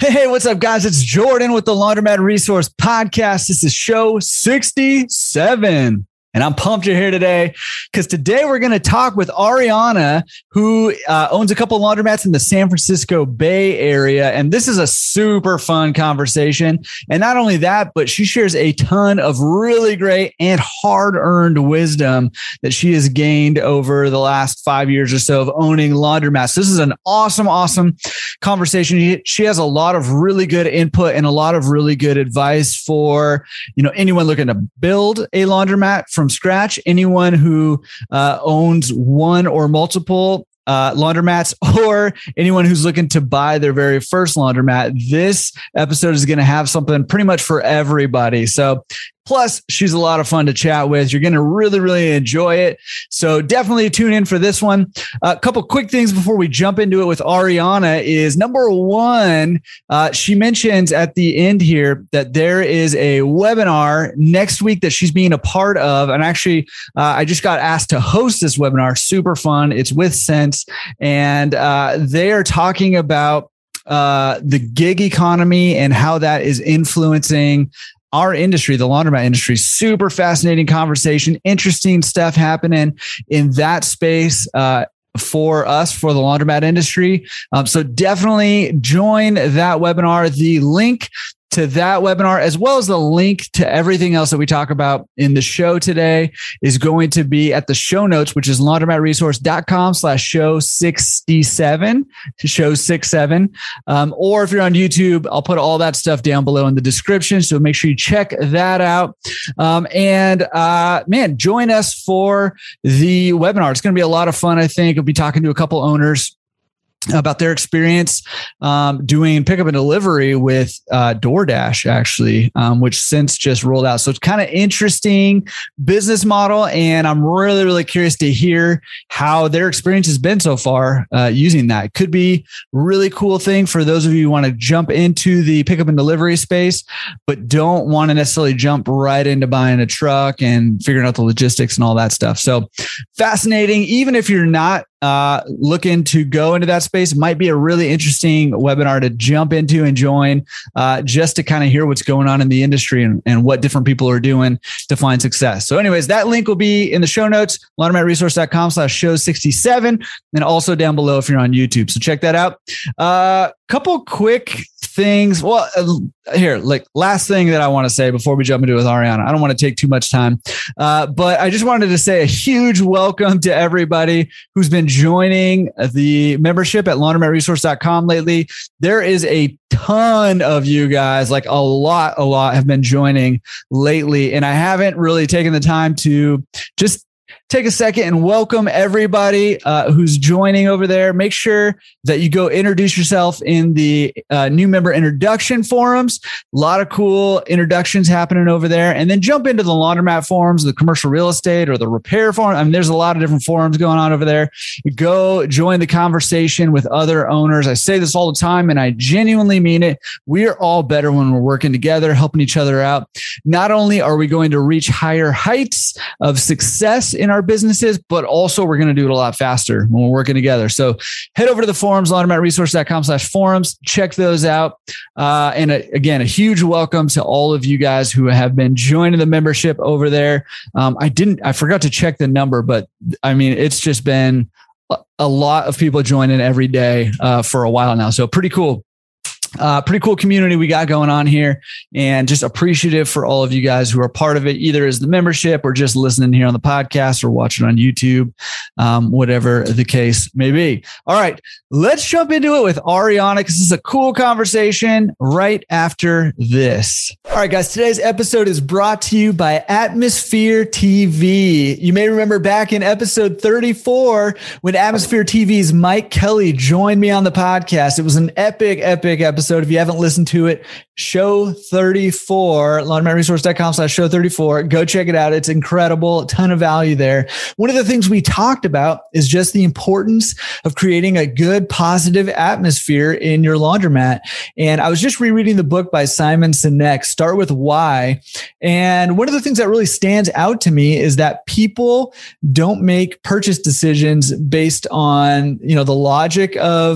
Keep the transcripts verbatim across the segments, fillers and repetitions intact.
Hey, what's up, guys? It's Jordan with the Laundromat Resource Podcast. This is show sixty-seven. And I'm pumped you're here today because today we're going to talk with Ariana, who uh, owns a couple of laundromats in the San Francisco Bay Area. And this is a super fun conversation. And not only that, but she shares a ton of really great and hard-earned wisdom that she has gained over the last five years or so of owning laundromats. This is an awesome, awesome conversation. She has a lot of really good input and a lot of really good advice for, you know, anyone looking to build a laundromat from From scratch, anyone who uh, owns one or multiple uh, laundromats, or anyone who's looking to buy their very first laundromat. This episode is going to have something pretty much for everybody. So plus, she's a lot of fun to chat with. You're going to really, really enjoy it. So definitely tune in for this one. A couple quick things before we jump into it with Ariana is number one, uh, she mentions at the end here that there is a webinar next week that she's being a part of. And actually, uh, I just got asked to host this webinar. Super fun. It's with Sense. And uh, they are talking about uh, the gig economy and how that is influencing our industry, the laundromat industry. Super fascinating conversation, interesting stuff happening in that space uh, for us, for the laundromat industry. Um, so definitely join that webinar. The link to that webinar, as well as the link to everything else that we talk about in the show today, is going to be at the show notes, which is laundromatresource.com slash show 67 to show six seven. Um, or if you're on YouTube, I'll put all that stuff down below in the description. So make sure you check that out. Um, and uh, man, join us for the webinar. It's going to be a lot of fun. I think I'll be talking to a couple owners about their experience um, doing pickup and delivery with uh, DoorDash, actually, um, which since just rolled out. So it's kind of interesting business model. And I'm really, really curious to hear how their experience has been so far uh, using that. It could be a really cool thing for those of you who want to jump into the pickup and delivery space, but don't want to necessarily jump right into buying a truck and figuring out the logistics and all that stuff. So fascinating. Even if you're not Uh, looking to go into that space, it might be a really interesting webinar to jump into and join uh, just to kind of hear what's going on in the industry and, and what different people are doing to find success. So anyways, that link will be in the show notes, laundromatresource.com slash show 67, and also down below if you're on YouTube. So check that out. A uh, couple quick things. Well, uh, here, like last thing that I want to say before we jump into it with Ariana. I don't want to take too much time, uh, but I just wanted to say a huge welcome to everybody who's been joining the membership at laundromat resource dot com lately. There is a ton of you guys, like a lot, a lot have been joining lately, and I haven't really taken the time to just take a second and welcome everybody uh, who's joining over there. Make sure that you go introduce yourself in the uh, new member introduction forums. A lot of cool introductions happening over there. And then jump into the laundromat forums, the commercial real estate or the repair forum. I mean, there's a lot of different forums going on over there. Go join the conversation with other owners. I say this all the time, and I genuinely mean it. We are all better when we're working together, helping each other out. Not only are we going to reach higher heights of success in our businesses, but also we're going to do it a lot faster when we're working together. So head over to the forums, laundromatresource.com slash forums. Check those out. Uh, and a, again, a huge welcome to all of you guys who have been joining the membership over there. Um, I didn't, I forgot to check the number, but I mean, it's just been a, a lot of people joining every day uh, for a while now. So pretty cool. Uh, pretty cool community we got going on here, and just appreciative for all of you guys who are part of it, either as the membership or just listening here on the podcast or watching on YouTube, um, whatever the case may be. All right, let's jump into it with Ariana, because this is a cool conversation right after this. All right, guys, today's episode is brought to you by Atmosphere T V. You may remember back in episode thirty-four when Atmosphere T V's Mike Kelly joined me on the podcast. It was an epic, epic episode. If you haven't listened to it, show thirty-four, laundromatresource.com slash show 34. Go check it out. It's incredible. A ton of value there. One of the things we talked about is just the importance of creating a good, positive atmosphere in your laundromat. And I was just rereading the book by Simon Sinek, Start With Why. And one of the things that really stands out to me is that people don't make purchase decisions based on, you know, the logic of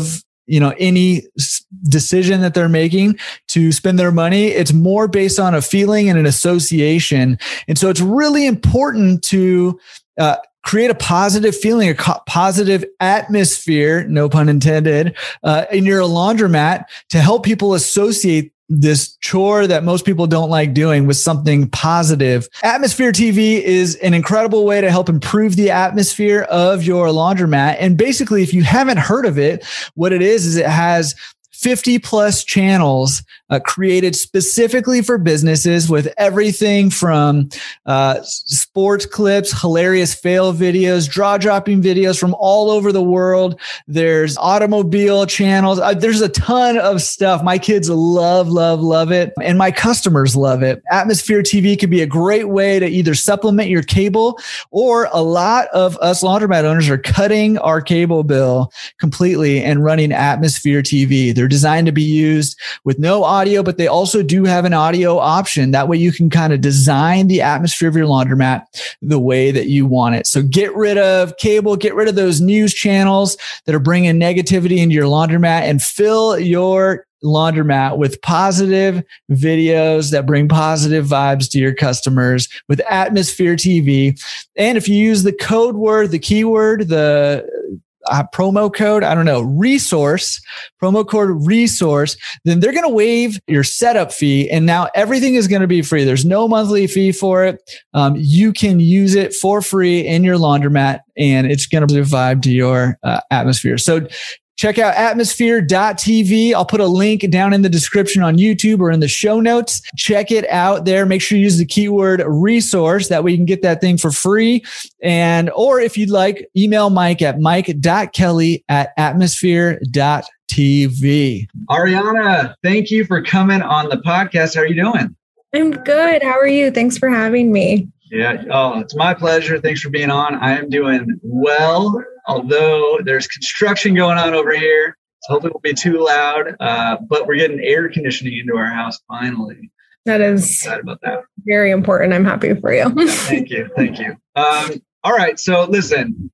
you know, any decision that they're making to spend their money. It's more based on a feeling and an association. And so it's really important to uh, create a positive feeling, a co- positive atmosphere, no pun intended, uh, in your laundromat to help people associate this chore that most people don't like doing with something positive. Atmosphere T V is an incredible way to help improve the atmosphere of your laundromat. And basically, if you haven't heard of it, what it is, is it has fifty plus channels uh, created specifically for businesses with everything from uh, sports clips, hilarious fail videos, draw dropping videos from all over the world. There's automobile channels. Uh, there's a ton of stuff. My kids love, love, love it. And my customers love it. Atmosphere T V could be a great way to either supplement your cable, or a lot of us laundromat owners are cutting our cable bill completely and running Atmosphere T V. They're designed to be used with no audio, but they also do have an audio option. That way you can kind of design the atmosphere of your laundromat the way that you want it. So get rid of cable, get rid of those news channels that are bringing negativity into your laundromat, and fill your laundromat with positive videos that bring positive vibes to your customers with Atmosphere T V. And if you use the code word, the keyword, the Uh, promo code, I don't know, resource, promo code resource, then they're going to waive your setup fee. And now everything is going to be free. There's no monthly fee for it. Um, you can use it for free in your laundromat, and it's going to vibe to your uh, atmosphere. So check out atmosphere dot t v. I'll put a link down in the description on YouTube or in the show notes. Check it out there. Make sure you use the keyword resource. That way you can get that thing for free. And, or if you'd like, email Mike at mike dot kelly at atmosphere dot t v. Ariana, thank you for coming on the podcast. How are you doing? I'm good. How are you? Thanks for having me. Yeah. Oh, it's my pleasure. Thanks for being on. I am doing well, although there's construction going on over here. So hopefully it won't be too loud, uh, but we're getting air conditioning into our house finally. That is excited about that. Very important. I'm happy for you. Yeah, thank you. Thank you. Um, all right. So listen,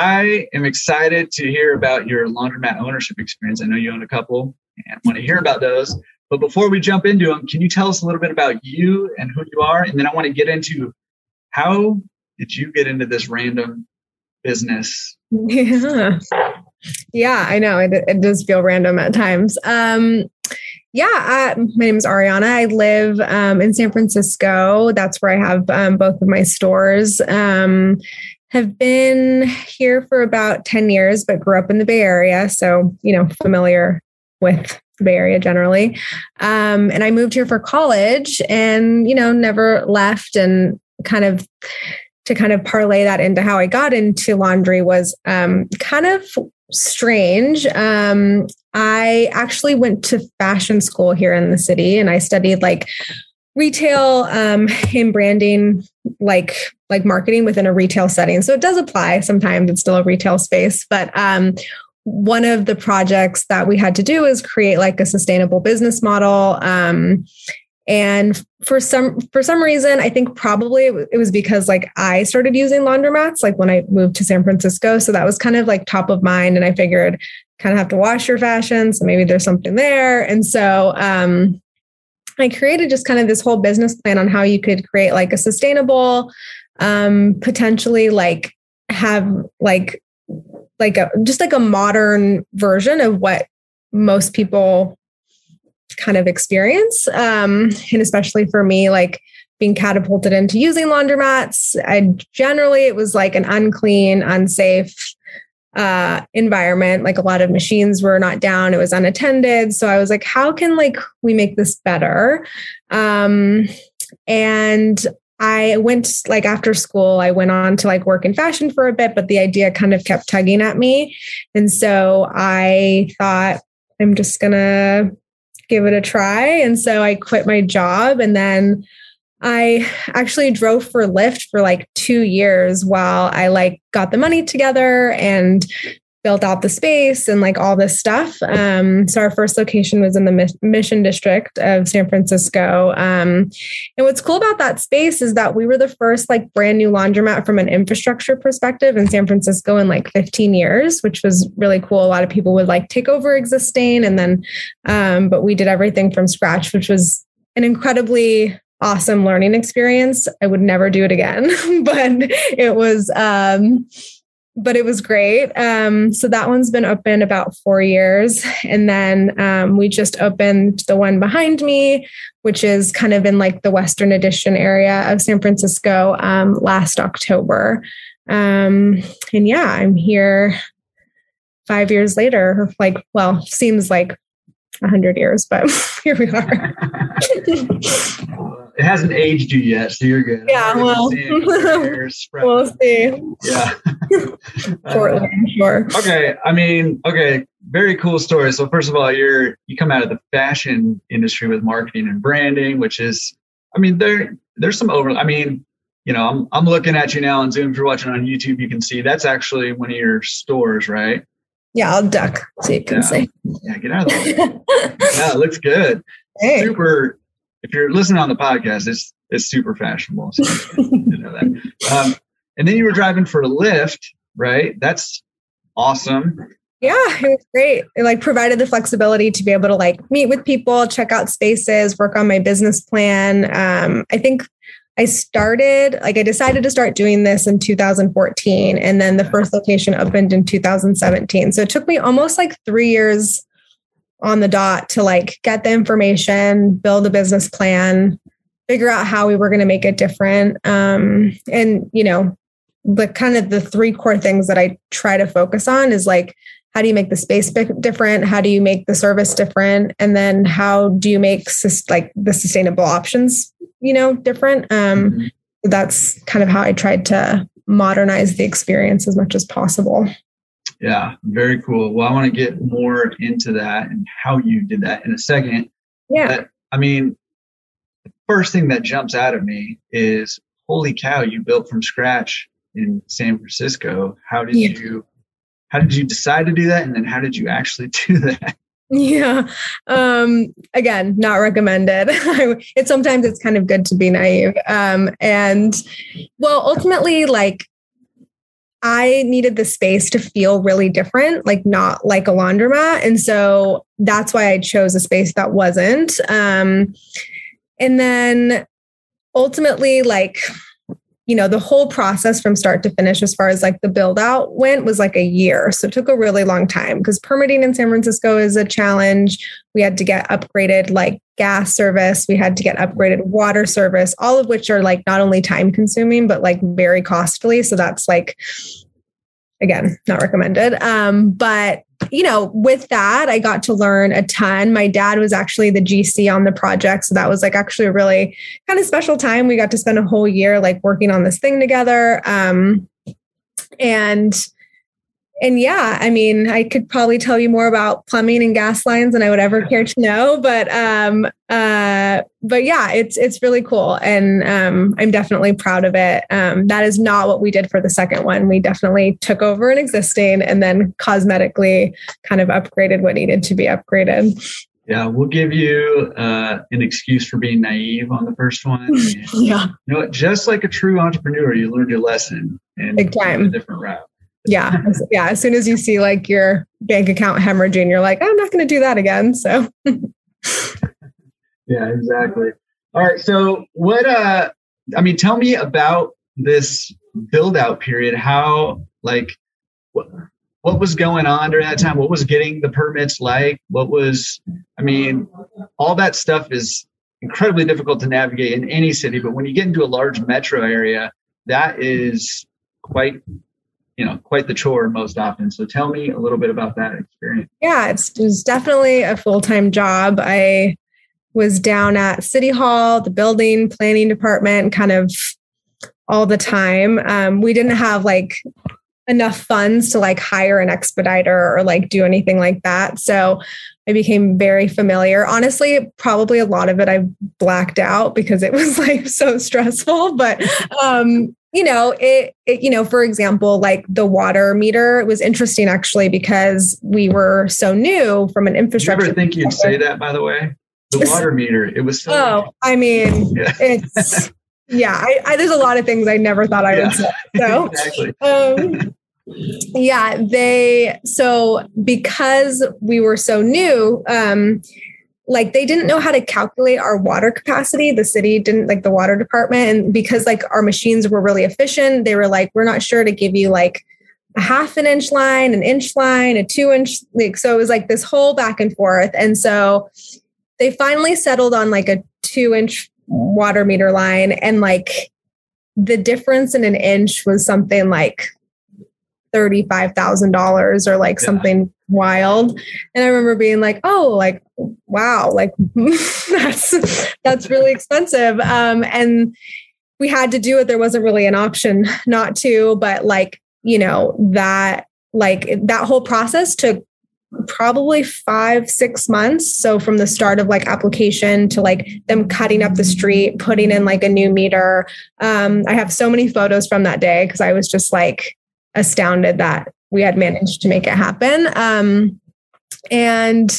I am excited to hear about your laundromat ownership experience. I know you own a couple and want to hear about those. But before we jump into them, can you tell us a little bit about you and who you are? And then I want to get into how did you get into this random business? Yeah. Yeah, I know. It, it does feel random at times. Um, yeah, uh, my name is Ariana. I live um, in San Francisco. That's where I have um, both of my stores. Um, have been here for about ten years, but grew up in the Bay Area. So, you know, familiar with the Bay Area generally. Um, and I moved here for college and, you know, never left. And kind of to kind of parlay that into how I got into laundry was um, kind of strange. Um, I actually went to fashion school here in the city, and I studied like retail um, and branding, like like marketing within a retail setting. So it does apply. Sometimes it's still a retail space, but um, one of the projects that we had to do is create like a sustainable business model. Um, And for some, for some reason, I think probably it was because like I started using laundromats, like when I moved to San Francisco. So that was kind of like top of mind. And I figured kind of have to wash your fashion. So maybe there's something there. And so um, I created just kind of this whole business plan on how you could create like a sustainable, um, potentially like have like, like a, just like a modern version of what most people kind of experience. Um, and especially for me, like being catapulted into using laundromats, I generally, it was like an unclean, unsafe uh, environment. Like a lot of machines were not down. It was unattended. So I was like, how can like we make this better? Um, and I went like after school, I went on to like work in fashion for a bit, but the idea kind of kept tugging at me. And so I thought, I'm just going to give it a try. And so I quit my job, and then I actually drove for Lyft for like two years while I like got the money together and built out the space and like all this stuff. Um, so our first location was in the Mission District of San Francisco. Um, and what's cool about that space is that we were the first like brand new laundromat from an infrastructure perspective in San Francisco in like fifteen years, which was really cool. A lot of people would like take over existing and then, um, but we did everything from scratch, which was an incredibly awesome learning experience. I would never do it again, but it was, um, but it was great. Um, so that one's been open about four years. And then um, we just opened the one behind me, which is kind of in like the Western Addition area of San Francisco um, last October. Um, and yeah, I'm here five years later, like, well, seems like a hundred years, but here we are. It hasn't aged you yet, so you're good. Yeah, well, we'll see. Yeah. Shortly, I'm sure. Okay, I mean, okay, very cool story. So first of all, you're you come out of the fashion industry with marketing and branding, which is, I mean, there there's some over. I mean, you know, I'm I'm looking at you now on Zoom. If you're watching on YouTube, you can see that's actually one of your stores, right? Yeah, I'll duck so you can yeah. see. Yeah, get out of there. Yeah, it looks good. Hey. Super. If you're listening on the podcast, it's it's super fashionable. So you know that. Um, and then you were driving for a Lyft, right? That's awesome. Yeah, it was great. It like provided the flexibility to be able to like meet with people, check out spaces, work on my business plan. Um, I think I started, like I decided to start doing this in two thousand fourteen, and then the first location opened in two thousand seventeen. So it took me almost like three years on the dot to like get the information, build a business plan, figure out how we were going to make it different. Um, and, you know, the kind of the three core things that I try to focus on is like, how do you make the space different? How do you make the service different? And then how do you make sus- like the sustainable options, you know, different? Um, mm-hmm. That's kind of how I tried to modernize the experience as much as possible. Yeah, very cool. Well, I want to get more into that and how you did that in a second. Yeah. But, I mean, the first thing that jumps out of me is, holy cow, you built from scratch in San Francisco. How did yeah. you, how did you decide to do that? And then how did you actually do that? Yeah. Um, again, not recommended. It's sometimes it's kind of good to be naive. Um, and well, ultimately, like, I needed the space to feel really different, like not like a laundromat. And so that's why I chose a space that wasn't. Um, and then ultimately, like, you know, the whole process from start to finish, as far as like the build out went, was like a year. So it took a really long time because permitting in San Francisco is a challenge. We had to get upgraded like gas service. We had to get upgraded water service, all of which are like not only time consuming, but like very costly. So that's like, again, not recommended. Um, but, you know, with that, I got to learn a ton. My dad was actually the G C on the project. So that was like actually a really kind of special time. We got to spend a whole year like working on this thing together. Um, and And yeah, I mean, I could probably tell you more about plumbing and gas lines than I would ever care to know, but um, uh, but yeah, it's it's really cool, and um, I'm definitely proud of it. Um, that is not what we did for the second one. We definitely took over an existing and then cosmetically kind of upgraded what needed to be upgraded. Yeah, we'll give you uh, an excuse for being naive on the first one. And, yeah, you know what? Just like a true entrepreneur, you learned your lesson and big time. A different route. Yeah. Yeah. As soon as you see like your bank account hemorrhaging, you're like, I'm not going to do that again. So. Yeah, exactly. All right. So what, uh, I mean, tell me about this build out period. How, like, what, what was going on during that time? What was getting the permits like? What was, I mean, all that stuff is incredibly difficult to navigate in any city, but when you get into a large metro area, that is quite you know, quite the chore most often. So tell me a little bit about that experience. Yeah, it's, it was definitely a full-time job. I was down at City Hall, the building planning department, kind of all the time. Um, we didn't have like enough funds to like hire an expediter or like do anything like that. So I became very familiar. Honestly, probably a lot of it I blacked out because it was like so stressful. But um, you know, it, it, you know, for example, like the water meter, it was interesting actually, because we were so new from an infrastructure. You ever think you'd say that, by the way? The water meter, it was so. Oh, I mean, yeah. it's, yeah, I, I, there's a lot of things I never thought I yeah. would say. So, exactly. um, yeah, they, so because we were so new, um, like they didn't know how to calculate our water capacity. The city didn't, like the water department. And because like our machines were really efficient, they were like, we're not sure to give you like a half an inch line, an inch line, a two inch, like, so it was like this whole back and forth. And so they finally settled on like a two inch water meter line. And like the difference in an inch was something like thirty-five thousand dollars or like yeah. something wild. And I remember being like, oh, like, wow, like that's, that's really expensive. Um, and we had to do it. There wasn't really an option not to, but like, you know, that, like that whole process took probably five, six months. So from the start of like application to like them cutting up the street, putting in like a new meter. Um, I have so many photos from that day because I was just like astounded that we had managed to make it happen. Um, and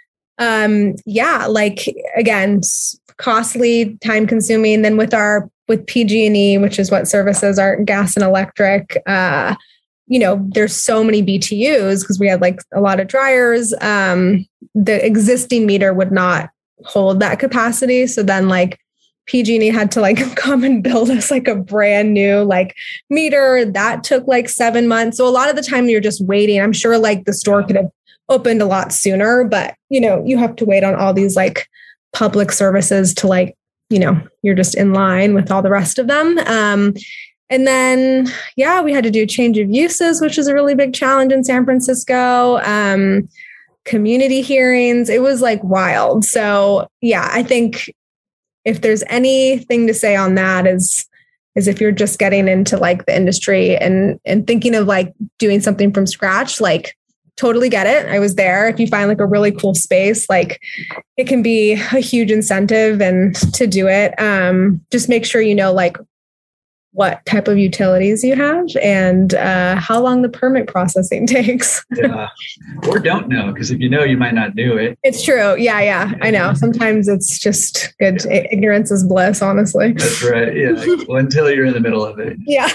um, yeah, like again, costly, time consuming. Then with our, with P G and E, which is what services our gas and electric, uh, you know, there's so many B T Us because we had like a lot of dryers. Um, the existing meter would not hold that capacity. So then like P G and E had to like come and build us like a brand new like meter that took like seven months. So a lot of the time you're just waiting. I'm sure like the store could have opened a lot sooner, but you know, you have to wait on all these like public services to like, you know, you're just in line with all the rest of them. Um, and then, yeah, we had to do change of uses, which is a really big challenge in San Francisco. Um, community hearings. It was like wild. So yeah, I think if there's anything to say on that is, is if you're just getting into like the industry and, and thinking of like doing something from scratch, like totally get it. I was there. If you find like a really cool space, like it can be a huge incentive and to do it. Um, just make sure you know like what type of utilities you have and uh, how long the permit processing takes. Yeah. Or don't know, because if you know, you might not do it. It's true. Yeah, yeah, I know. Sometimes it's just good. Yeah. Ignorance is bliss, honestly. That's right. Yeah. Well, until you're in the middle of it. Yeah.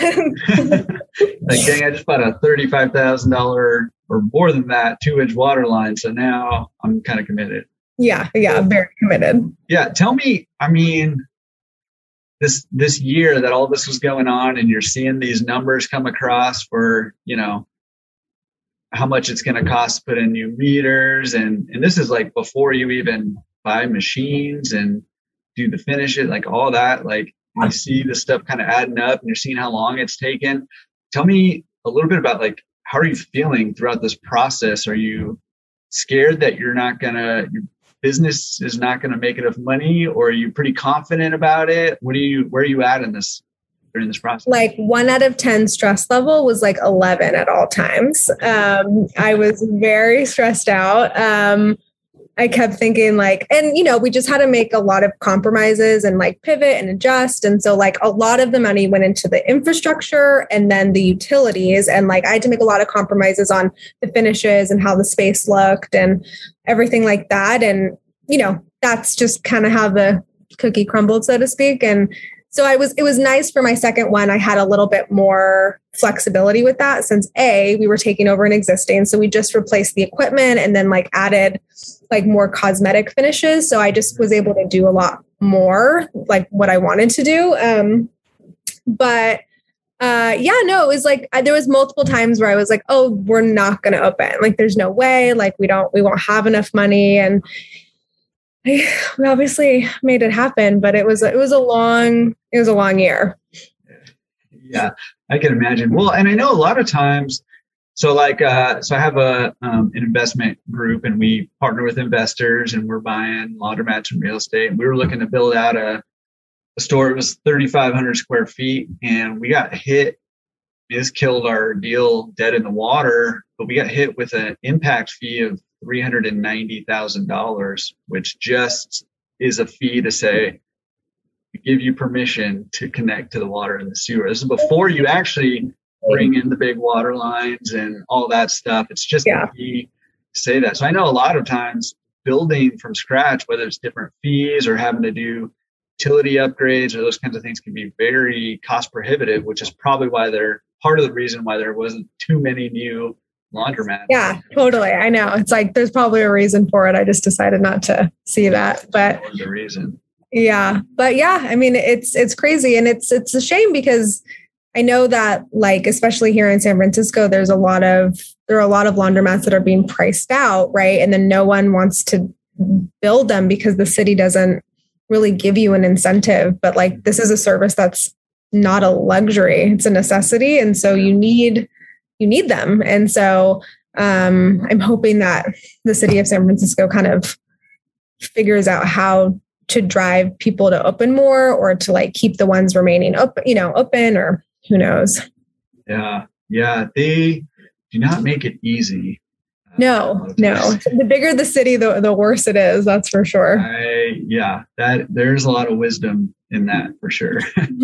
Like, dang, I just bought a thirty-five thousand dollars or more than that two inch water line. So now I'm kind of committed. Yeah. Yeah. Very committed. Yeah. Tell me, I mean, this, this year that all this was going on and you're seeing these numbers come across for, you know, how much it's going to cost to put in new meters. And, and this is like before you even buy machines and do the finish it, like all that, like you see the stuff kind of adding up and you're seeing how long it's taken. Tell me a little bit about like, how are you feeling throughout this process? Are you scared that you're not going to, your business is not going to make enough money, or are you pretty confident about it? What do you, where are you at in this, during this process? Like one out of ten stress level was like eleven at all times. Um, I was very stressed out. Um, I kept thinking like, and you know, we just had to make a lot of compromises and like pivot and adjust. And so like a lot of the money went into the infrastructure and then the utilities. And like, I had to make a lot of compromises on the finishes and how the space looked and everything like that. And, you know, that's just kind of how the cookie crumbled, so to speak. And so I was, it was nice for my second one. I had a little bit more flexibility with that since A, we were taking over an existing. So we just replaced the equipment and then like added like more cosmetic finishes. So I just was able to do a lot more like what I wanted to do. Um, but uh, yeah, no, it was like, I, there was multiple times where I was like, oh, we're not going to open. Like, there's no way, like we don't, we won't have enough money. And I, we obviously made it happen, but it was, it was a long, it was a long year. Yeah, I can imagine. Well, and I know a lot of times, so like, uh, so I have a, um, an investment group and we partner with investors and we're buying laundromats and real estate. And we were looking to build out a, a store. It was thirty-five hundred square feet and we got hit. This killed our deal dead in the water, but we got hit with an impact fee of three hundred ninety thousand dollars, which just is a fee to say, give you permission to connect to the water and the sewer. This is before you actually bring in the big water lines and all that stuff. It's just yeah. the fee to say that. So I know a lot of times building from scratch, whether it's different fees or having to do utility upgrades or those kinds of things, can be very cost prohibitive, which is probably why they're part of the reason why there wasn't too many new laundromats. Yeah, totally. I know. It's like, there's probably a reason for it. I just decided not to see that, but the reason. Yeah. But yeah, I mean, it's, it's crazy. And it's, it's a shame because I know that, like, especially here in San Francisco, there's a lot of, there are a lot of laundromats that are being priced out. Right. And then no one wants to build them because the city doesn't really give you an incentive. But like, this is a service that's not a luxury. It's a necessity. And so you need, you need them. And so um, I'm hoping that the city of San Francisco kind of figures out how to drive people to open more, or to like keep the ones remaining open, you know, open, or who knows. Yeah. Yeah. They do not make it easy. No, no. The bigger the city, the, the worse it is. That's for sure. I, yeah, that there's a lot of wisdom in that for sure.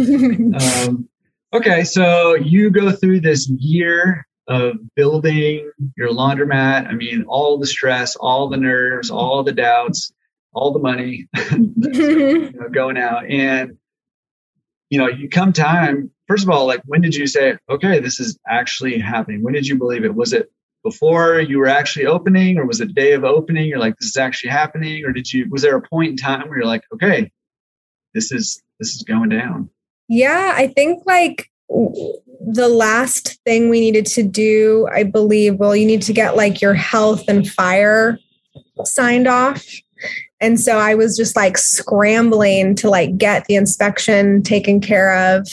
um, okay. So you go through this year of building your laundromat. I mean, all the stress, all the nerves, all the doubts, all the money you know, going out. And, you know, you come time, first of all, like, when did you say, okay, this is actually happening? When did you believe it? Was it before you were actually opening, or was it day of opening? You're like, this is actually happening? Or did you, was there a point in time where you're like, okay, this is, this is going down? Yeah, I think like the last thing we needed to do, I believe, well, you need to get like your health and fire signed off. And so I was just like scrambling to like get the inspection taken care of.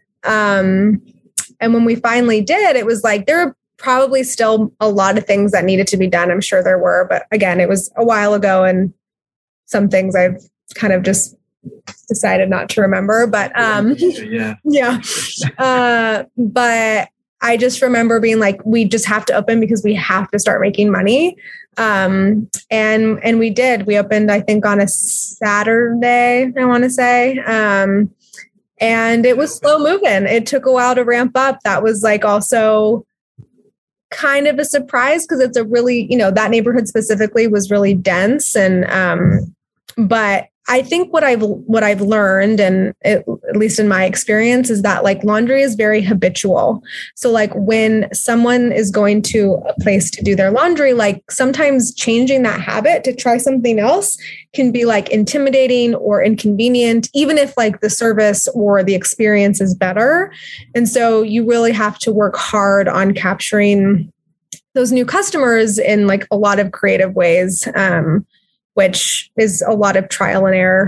Um, and when we finally did, it was like, there were probably still a lot of things that needed to be done. I'm sure there were, but again, it was a while ago, and some things I've kind of just decided not to remember, but, um, yeah, yeah. Uh, but I just remember being like, we just have to open because we have to start making money. Um, and, and we did, we opened, I think on a Saturday, I want to say, um, and it was slow moving. It took a while to ramp up. That was like also kind of a surprise because it's a really, you know, that neighborhood specifically was really dense. And, um, but I think what I've, what I've learned, and it, at least in my experience, is that like laundry is very habitual. So like when someone is going to a place to do their laundry, like sometimes changing that habit to try something else can be like intimidating or inconvenient, even if like the service or the experience is better. And so you really have to work hard on capturing those new customers in like a lot of creative ways. Um, which is a lot of trial and error.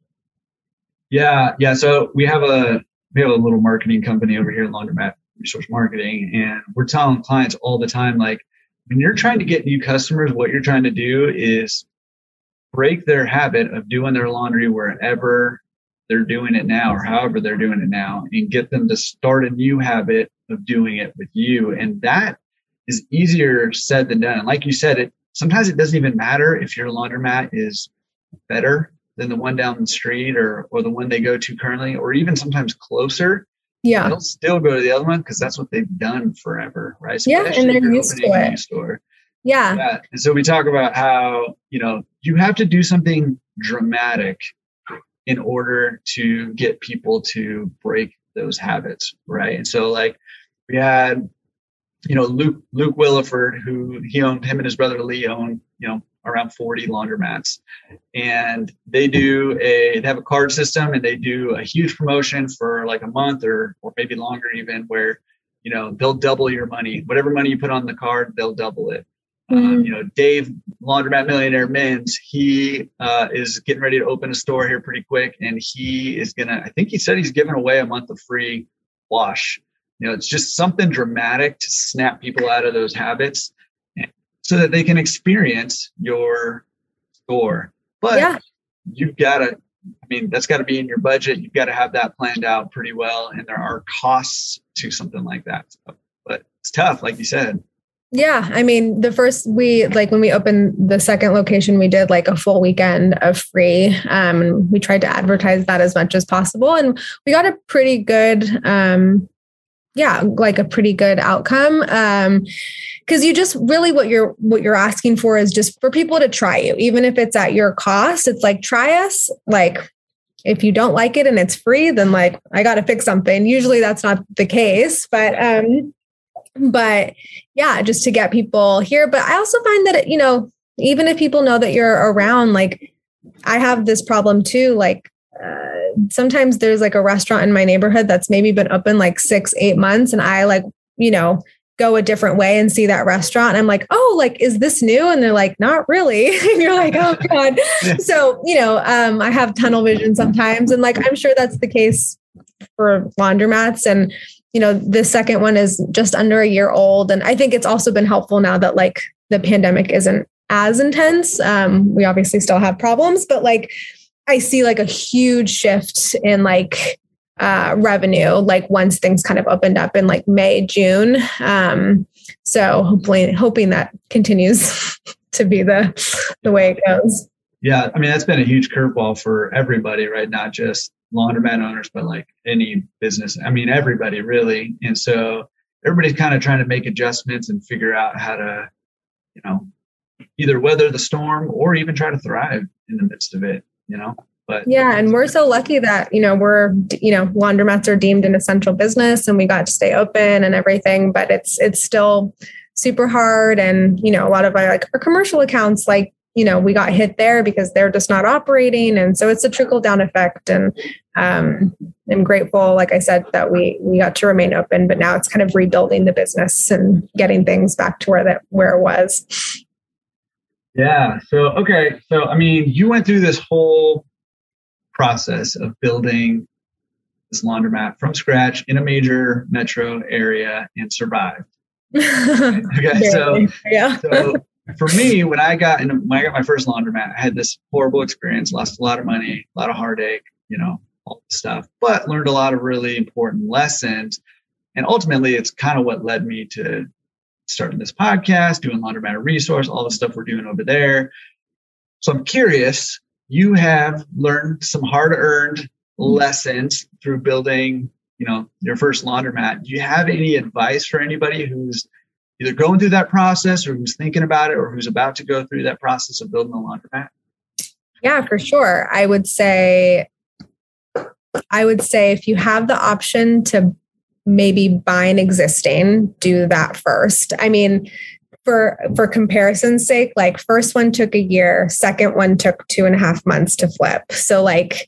Yeah. Yeah. So we have a, we have a little marketing company over here, Laundromat Resource Marketing. And we're telling clients all the time, like, when you're trying to get new customers, what you're trying to do is break their habit of doing their laundry wherever they're doing it now, or however they're doing it now, and get them to start a new habit of doing it with you. And that is easier said than done. And like you said, it, sometimes it doesn't even matter if your laundromat is better than the one down the street, or or the one they go to currently, or even sometimes closer. Yeah. They'll still go to the other one because that's what they've done forever, right? Especially yeah, and they're used to it. Store. Yeah. yeah. And so we talk about how, you know, you have to do something dramatic in order to get people to break those habits, right? And so like we had, you know, Luke, Luke Williford, who he owned, him and his brother Lee own, you know, around forty laundromats. And they do a, they have a card system, and they do a huge promotion for like a month or, or maybe longer even, where, you know, they'll double your money. Whatever money you put on the card, they'll double it. Mm-hmm. Um, you know, Dave, Laundromat Millionaire Men's, he uh, is getting ready to open a store here pretty quick. And he is going to, I think he said he's giving away a month of free wash. You know, it's just something dramatic to snap people out of those habits so that they can experience your store. But yeah. you've got to, I mean, that's got to be in your budget. You've got to have that planned out pretty well. And there are costs to something like that. So, but it's tough, like you said. Yeah. I mean, the first we like when we opened the second location, we did like a full weekend of free. Um, and we tried to advertise that as much as possible. And we got a pretty good, um, yeah, like a pretty good outcome. Um, cause you just really what you're, what you're asking for is just for people to try you, even if it's at your cost. It's like, try us. Like, if you don't like it and it's free, then like, I got to fix something. Usually that's not the case, but, um, But yeah, just to get people here. But I also find that, you know, even if people know that you're around, like I have this problem too. Like uh, sometimes there's like a restaurant in my neighborhood that's maybe been open like six, eight months. And I like, you know, go a different way and see that restaurant. And I'm like, oh, like, is this new? And they're like, not really. And you're like, oh God. So, you know, um, I have tunnel vision sometimes. And like, I'm sure that's the case for laundromats. And you know, the second one is just under a year old. And I think it's also been helpful now that like the pandemic isn't as intense. Um, we obviously still have problems, but like I see like a huge shift in like uh, revenue, like once things kind of opened up in like May, June. Um, so hopefully hoping that continues to be the, the way it goes. Yeah. I mean, that's been a huge curveball for everybody, right? Not just laundromat owners, but like any business. I mean, everybody really. And so everybody's kind of trying to make adjustments and figure out how to, you know, either weather the storm or even try to thrive in the midst of it, you know? But yeah. And we're so lucky that, you know, we're, you know, laundromats are deemed an essential business and we got to stay open and everything, but it's, it's still super hard. And, you know, a lot of our, like our commercial accounts, like, you know, we got hit there because they're just not operating. And so it's a trickle down effect. And um, I'm grateful, like I said, that we we got to remain open, but now it's kind of rebuilding the business and getting things back to where that where it was. Yeah. So, okay. So, I mean, you went through this whole process of building this laundromat from scratch in a major metro area and survived. Okay. So, yeah. so for me, when I got in, when I got my first laundromat, I had this horrible experience, lost a lot of money, a lot of heartache, you know, all the stuff, but learned a lot of really important lessons. And ultimately, it's kind of what led me to starting this podcast, doing Laundromat Resource, all the stuff we're doing over there. So I'm curious, you have learned some hard-earned lessons through building, you know, your first laundromat. Do you have any advice for anybody who's either going through that process or who's thinking about it or who's about to go through that process of building a laundromat? Yeah, for sure. I would say, I would say if you have the option to maybe buy an existing, do that first. I mean, for, for comparison's sake, like first one took a year, second one took two and a half months to flip. So like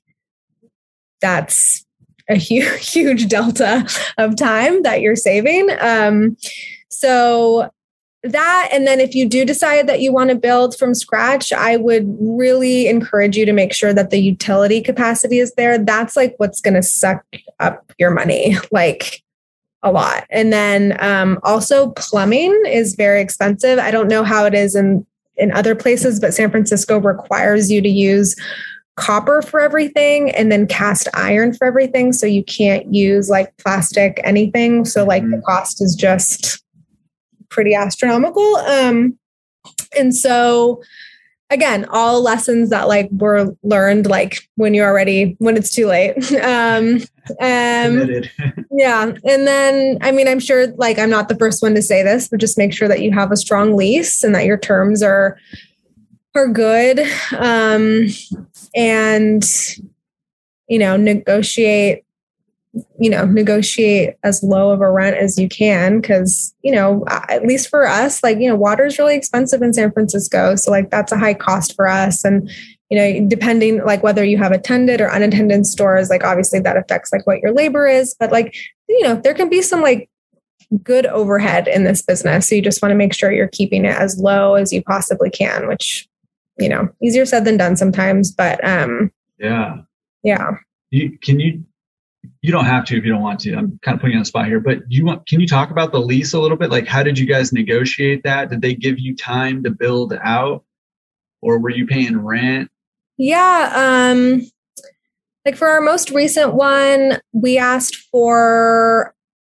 that's a huge, huge delta of time that you're saving. Um, So that, and then if you do decide that you want to build from scratch, I would really encourage you to make sure that the utility capacity is there. That's like what's going to suck up your money, like a lot. And then um, also plumbing is very expensive. I don't know how it is in, in other places, but San Francisco requires you to use copper for everything and then cast iron for everything. So you can't use like plastic, anything. So like the cost is just pretty astronomical. Um, and so again, all lessons that like were learned, like when you're already, when it's too late. Um, um, yeah. And then, I mean, I'm sure like, I'm not the first one to say this, but just make sure that you have a strong lease and that your terms are, are good. Um, and, you know, negotiate you know, negotiate as low of a rent as you can. Cause, you know, at least for us, like, you know, water is really expensive in San Francisco. So like, that's a high cost for us. And, you know, depending like whether you have attended or unattended stores, like obviously that affects like what your labor is, but like, you know, there can be some like good overhead in this business. So you just want to make sure you're keeping it as low as you possibly can, which, you know, easier said than done sometimes, but, um, yeah. Yeah. You, can you, You don't have to if you don't want to. I'm kind of putting you on the spot here, but you want, can you talk about the lease a little bit? Like, how did you guys negotiate that? Did they give you time to build out or were you paying rent? Yeah. Um, like for our most recent one, we asked for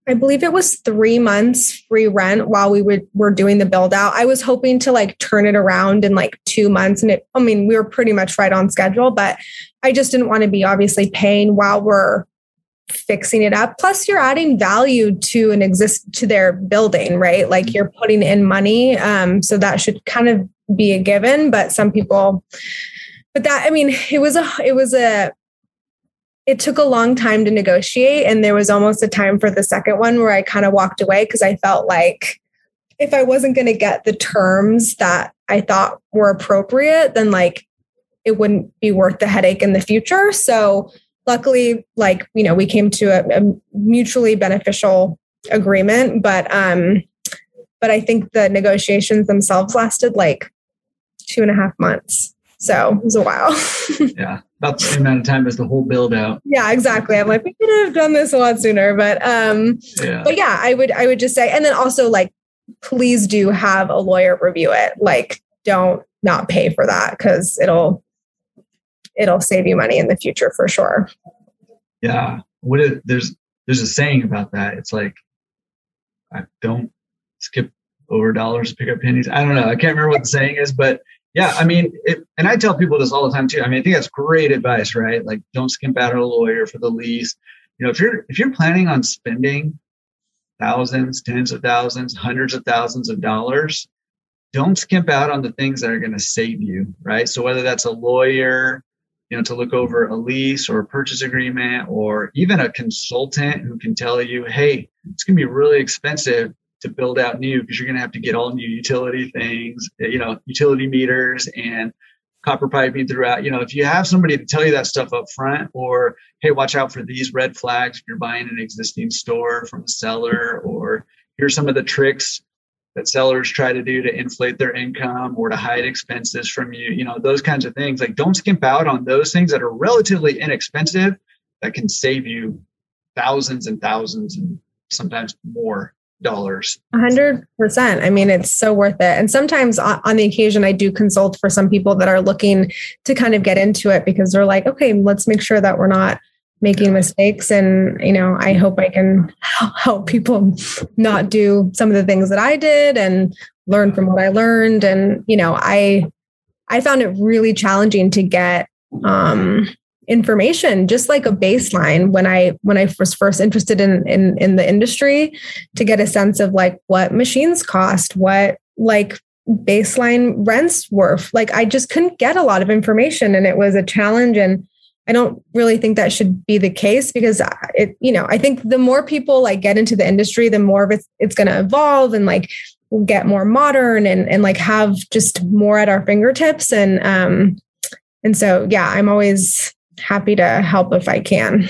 I believe it was three months free rent while we would, were doing the build out. I was hoping to like turn it around in like two months. And it, I mean, we were pretty much right on schedule, but I just didn't want to be obviously paying while we're fixing it up. Plus you're adding value to an exist to their building, right? Like you're putting in money. Um, so that should kind of be a given, but some people, but that, I mean, it was a, it was a, it took a long time to negotiate. And there was almost a time for the second one where I kind of walked away because I felt like if I wasn't going to get the terms that I thought were appropriate, then like it wouldn't be worth the headache in the future. So luckily, like, you know, we came to a, a mutually beneficial agreement, but, um, but I think the negotiations themselves lasted like two and a half months. So it was a while. Yeah. About the same amount of time as the whole build out. Yeah, exactly. I'm like, we could have done this a lot sooner, but, um, yeah. but yeah, I would, I would just say, and then also like, please do have a lawyer review it. Like, don't not pay for that because it'll, it'll save you money in the future for sure. Yeah. What is, there's, there's a saying about that. It's like, I don't skip over dollars to pick up pennies. I don't know. I can't remember what the saying is, but yeah, I mean, it, and I tell people this all the time too. I mean, I think that's great advice, right? Like, don't skimp out on a lawyer for the lease. You know, if you're if you're planning on spending thousands, tens of thousands, hundreds of thousands of dollars, don't skimp out on the things that are going to save you, right? So whether that's a lawyer, you know, to look over a lease or a purchase agreement, or even a consultant who can tell you, hey, it's going to be really expensive to build out new because you're going to have to get all new utility things, you know, utility meters and copper piping throughout. You know, if you have somebody to tell you that stuff up front, or, hey, watch out for these red flags if you're buying an existing store from a seller, or here's some of the tricks that sellers try to do to inflate their income or to hide expenses from you, you know, those kinds of things. Like, don't skimp out on those things that are relatively inexpensive that can save you thousands and thousands and sometimes more dollars. A hundred percent. I mean, it's so worth it. And sometimes on the occasion, I do consult for some people that are looking to kind of get into it because they're like, okay, let's make sure that we're not making mistakes. And, you know, I hope I can help people not do some of the things that I did and learn from what I learned. And, you know, I, I found it really challenging to get, um, information, just like a baseline when I when I was first interested in, in in the industry, to get a sense of like what machines cost, what like baseline rents were. Like, I just couldn't get a lot of information, and it was a challenge. And I don't really think that should be the case because it, you know, I think the more people like get into the industry, the more of it's it's going to evolve and like get more modern and and like have just more at our fingertips. And um and so yeah, I'm always happy to help if I can.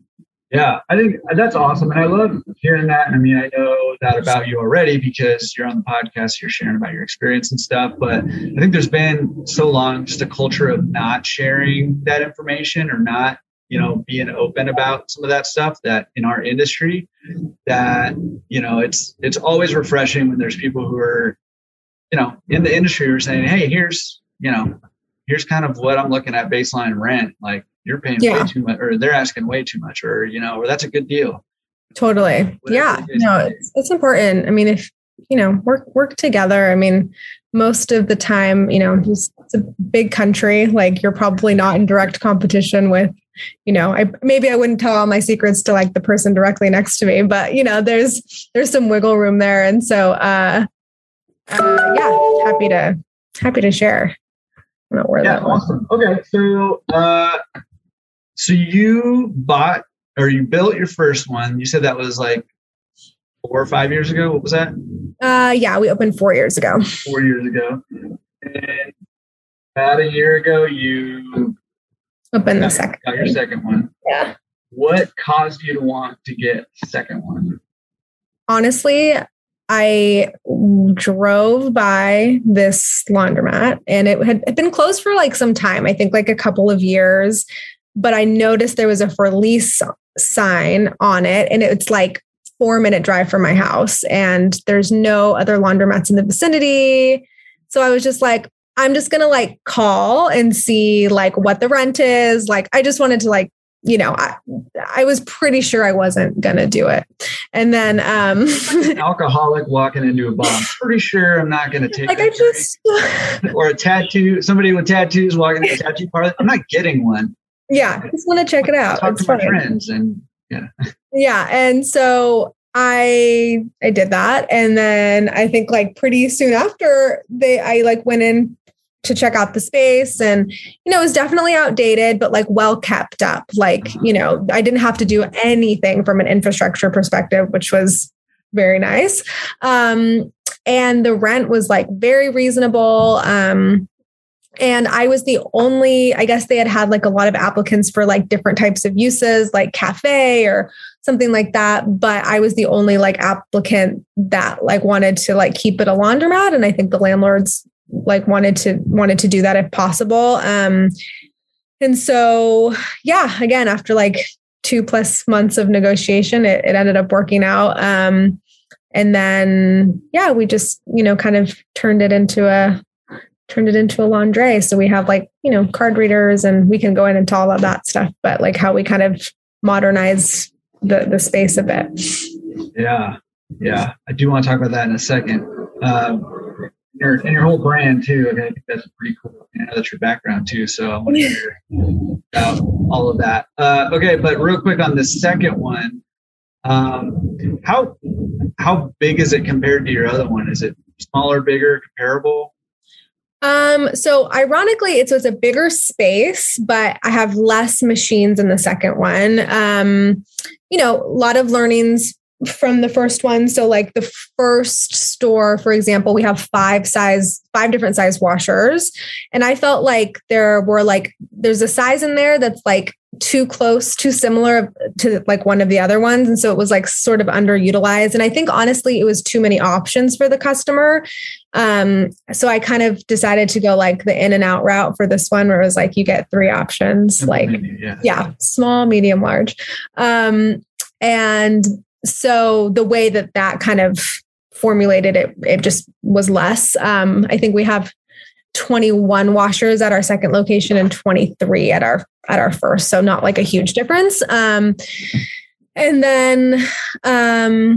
Yeah, I think that's awesome. And I love hearing that. I mean, I know that about you already because you're on the podcast, you're sharing about your experience and stuff. But I think there's been so long just a culture of not sharing that information or not, you know, being open about some of that stuff that in our industry that, you know, it's, it's always refreshing when there's people who are, you know, in the industry who are saying, hey, here's, you know, here's kind of what I'm looking at baseline rent. Like, you're paying yeah. way too much, or they're asking way too much, or, you know, or that's a good deal. Totally. Whatever yeah. No, it's, it's important. I mean, if, you know, work, work together. I mean, most of the time, you know, it's, it's a big country. Like, you're probably not in direct competition with, you know, I, maybe I wouldn't tell all my secrets to like the person directly next to me, but you know, there's, there's some wiggle room there. And so, uh, uh yeah, happy to, happy to share. I don't know where yeah, that awesome. Was. Okay. So, uh, so you bought or you built your first one. You said that was like four or five years ago. What was that? Uh, yeah, we opened four years ago. Four years ago. And about a year ago, you opened got, the second. Got your second one. Yeah. What caused you to want to get the second one? Honestly, I drove by this laundromat and it had been closed for like some time, I think like a couple of years, but I noticed there was a for lease sign on it and it's like four minute drive from my house and there's no other laundromats in the vicinity. So I was just like, I'm just going to like call and see like what the rent is. Like, I just wanted to like you know, I, I was pretty sure I wasn't going to do it. And then, um, An alcoholic walking into a bar. I'm pretty sure I'm not going to take like I just, or a tattoo, somebody with tattoos walking into a tattoo parlor. I'm not getting one. Yeah. I just want to check it out. Talk it's to my funny. friends and yeah. Yeah. And so I, I did that. And then I think like pretty soon after they, I like went in to check out the space, and, you know, it was definitely outdated, but like well kept up. Like, you know, I didn't have to do anything from an infrastructure perspective, which was very nice. Um, and the rent was like very reasonable. Um, and I was the only, I guess they had had like a lot of applicants for like different types of uses, like cafe or something like that. But I was the only like applicant that like wanted to like keep it a laundromat. And I think the landlords like wanted to wanted to do that if possible. Um, and so, yeah, again, after like two plus months of negotiation, it, it ended up working out. Um, and then, yeah, we just, you know, kind of turned it into a, turned it into a laundry. So we have like, you know, card readers, and we can go in into all of that stuff, but like how we kind of modernize the, the space a bit. Yeah. Yeah. I do want to talk about that in a second. Um, Your, and your whole brand too. I, mean, I think that's pretty cool. I know that's your background too. So I want to hear about all of that. Uh, okay, but real quick on the second one, um, how how big is it compared to your other one? Is it smaller, bigger, comparable? Um, so ironically, it's, it's a bigger space, but I have less machines in the second one. Um, you know, a lot of learnings from the first one. So like the first store, for example, we have five size, five different size washers. And I felt like there were like, there's a size in there that's like too close, too similar to like one of the other ones. And so it was like sort of underutilized. And I think honestly, it was too many options for the customer. Um, so I kind of decided to go like the in and out route for this one, where it was like, you get three options, like, yeah, yeah small, medium, large. Um, and So the way that that kind of formulated it, it just was less. Um, I think we have twenty-one washers at our second location and twenty-three at our at our first. So not like a huge difference. Um, and then, um,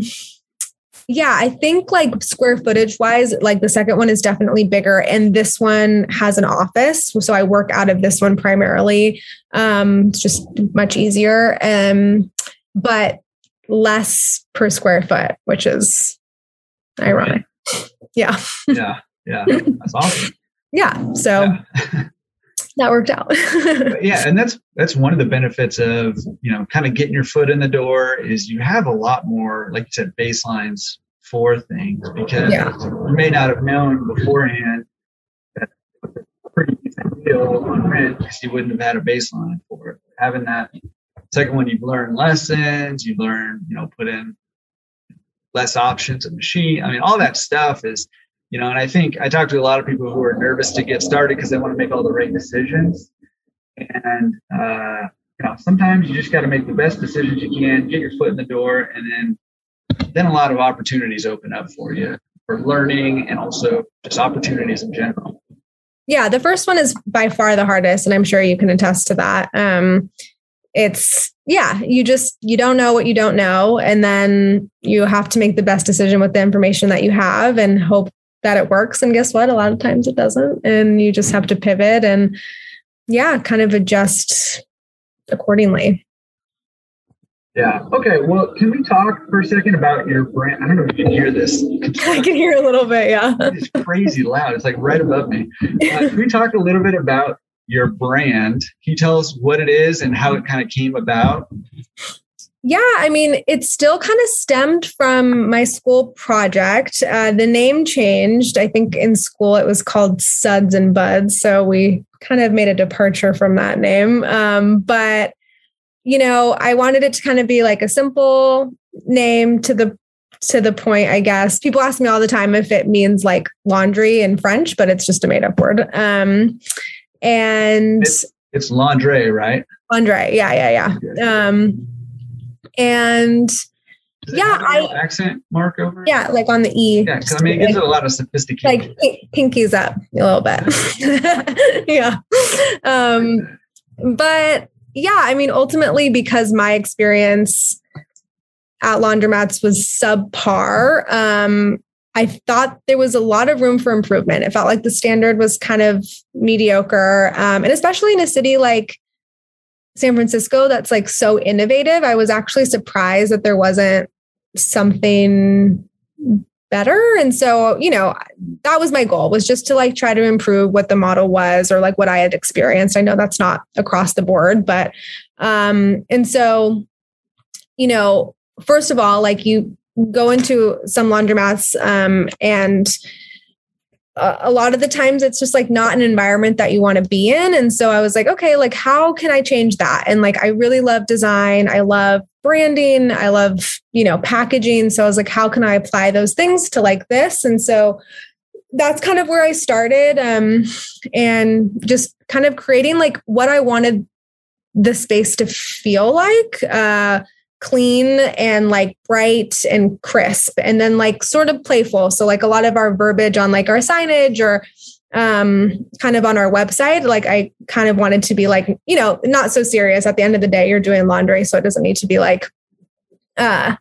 yeah, I think like square footage wise, like the second one is definitely bigger, and this one has an office. So I work out of this one primarily. Um, it's just much easier. Um, but less per square foot, which is ironic. Right. Yeah. Yeah. Yeah. That's awesome. Yeah. So yeah. That worked out. Yeah. And that's, that's one of the benefits of, you know, kind of getting your foot in the door is you have a lot more, like you said, baselines for things, because yeah. you may not have known beforehand that it's a pretty decent deal on rent because you wouldn't have had a baseline for it. Having that second one, you've learned lessons, you learn, you know, put in less options of machine. I mean, all that stuff is, you know, and I think I talk to a lot of people who are nervous to get started because they want to make all the right decisions. And, uh, you know, sometimes you just got to make the best decisions you can, get your foot in the door, and then, then a lot of opportunities open up for you for learning and also just opportunities in general. Yeah. The first one is by far the hardest, and I'm sure you can attest to that. Um, It's, yeah, you just, you don't know what you don't know. And then you have to make the best decision with the information that you have and hope that it works. And guess what? A lot of times it doesn't. And you just have to pivot and, yeah, kind of adjust accordingly. Yeah. Okay. Well, can we talk for a second about your brand? I don't know if you can hear this. I can hear a little bit. Yeah. It's crazy loud. It's like right above me. Uh, can we talk a little bit about your brand? Can you tell us what it is and how it kind of came about? Yeah, I mean, it still kind of stemmed from my school project. Uh, the name changed. I think in school it was called Suds and Buds. So we kind of made a departure from that name. Um, but, you know, I wanted it to kind of be like a simple name to the to the point, I guess. People ask me all the time if it means like laundry in French, but it's just a made up word. Um, And it's, it's laundry, right? Laundry. Yeah. Yeah. Yeah. Um, and yeah, I accent mark over. Yeah. Like on the E. Yeah. Cause I mean, it gives it a lot of sophistication. Like pinkies up a little bit. Yeah. Um, but yeah, I mean, ultimately, because my experience at laundromats was subpar, um, I thought there was a lot of room for improvement. It felt like the standard was kind of mediocre. Um, and especially in a city like San Francisco, that's like so innovative. I was actually surprised that there wasn't something better. And so, you know, that was my goal, was just to like try to improve what the model was, or like what I had experienced. I know that's not across the board, but, um, and so, you know, first of all, like you go into some laundromats, um, and uh, a lot of the times it's just like not an environment that you want to be in. And so I was like, okay, like how can I change that? And like, I really love design. I love branding. I love, you know, packaging. So I was like, how can I apply those things to like this? And so that's kind of where I started, um, and just kind of creating like what I wanted the space to feel like, uh, clean and like bright and crisp, and then like sort of playful. So like a lot of our verbiage on like our signage or um, kind of on our website, like I kind of wanted to be like, you know, not so serious. At the end of the day, you're doing laundry, so it doesn't need to be like uh,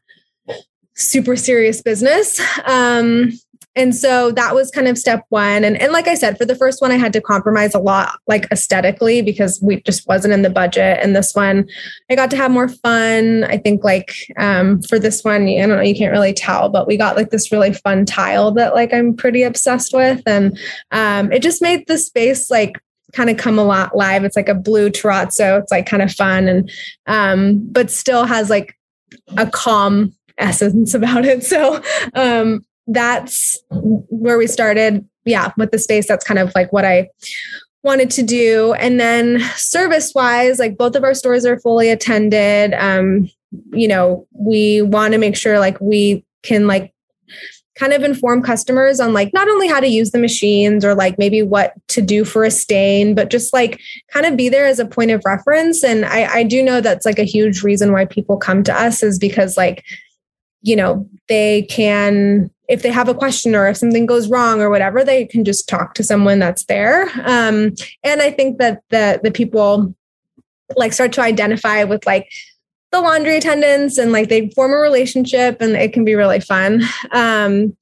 super serious business. Um, And so that was kind of step one. And, and like I said, for the first one, I had to compromise a lot, like aesthetically, because we just wasn't in the budget. And this one, I got to have more fun. I think like um, for this one, I don't know, you can't really tell, but we got like this really fun tile that like I'm pretty obsessed with. And um, it just made the space like kind of come a lot live. It's like a blue terrazzo. It's like kind of fun, and um, but still has like a calm essence about it. So um that's where we started. Yeah. With the space, that's kind of like what I wanted to do. And then service wise, like both of our stores are fully attended. Um, you know, we want to make sure like we can like kind of inform customers on like not only how to use the machines or like maybe what to do for a stain, but just like kind of be there as a point of reference. And I, I do know that's like a huge reason why people come to us, is because like, you know, they can, if they have a question or if something goes wrong or whatever, they can just talk to someone that's there. Um, and I think that the the people like start to identify with like the laundry attendants, and like they form a relationship, and it can be really fun. Um,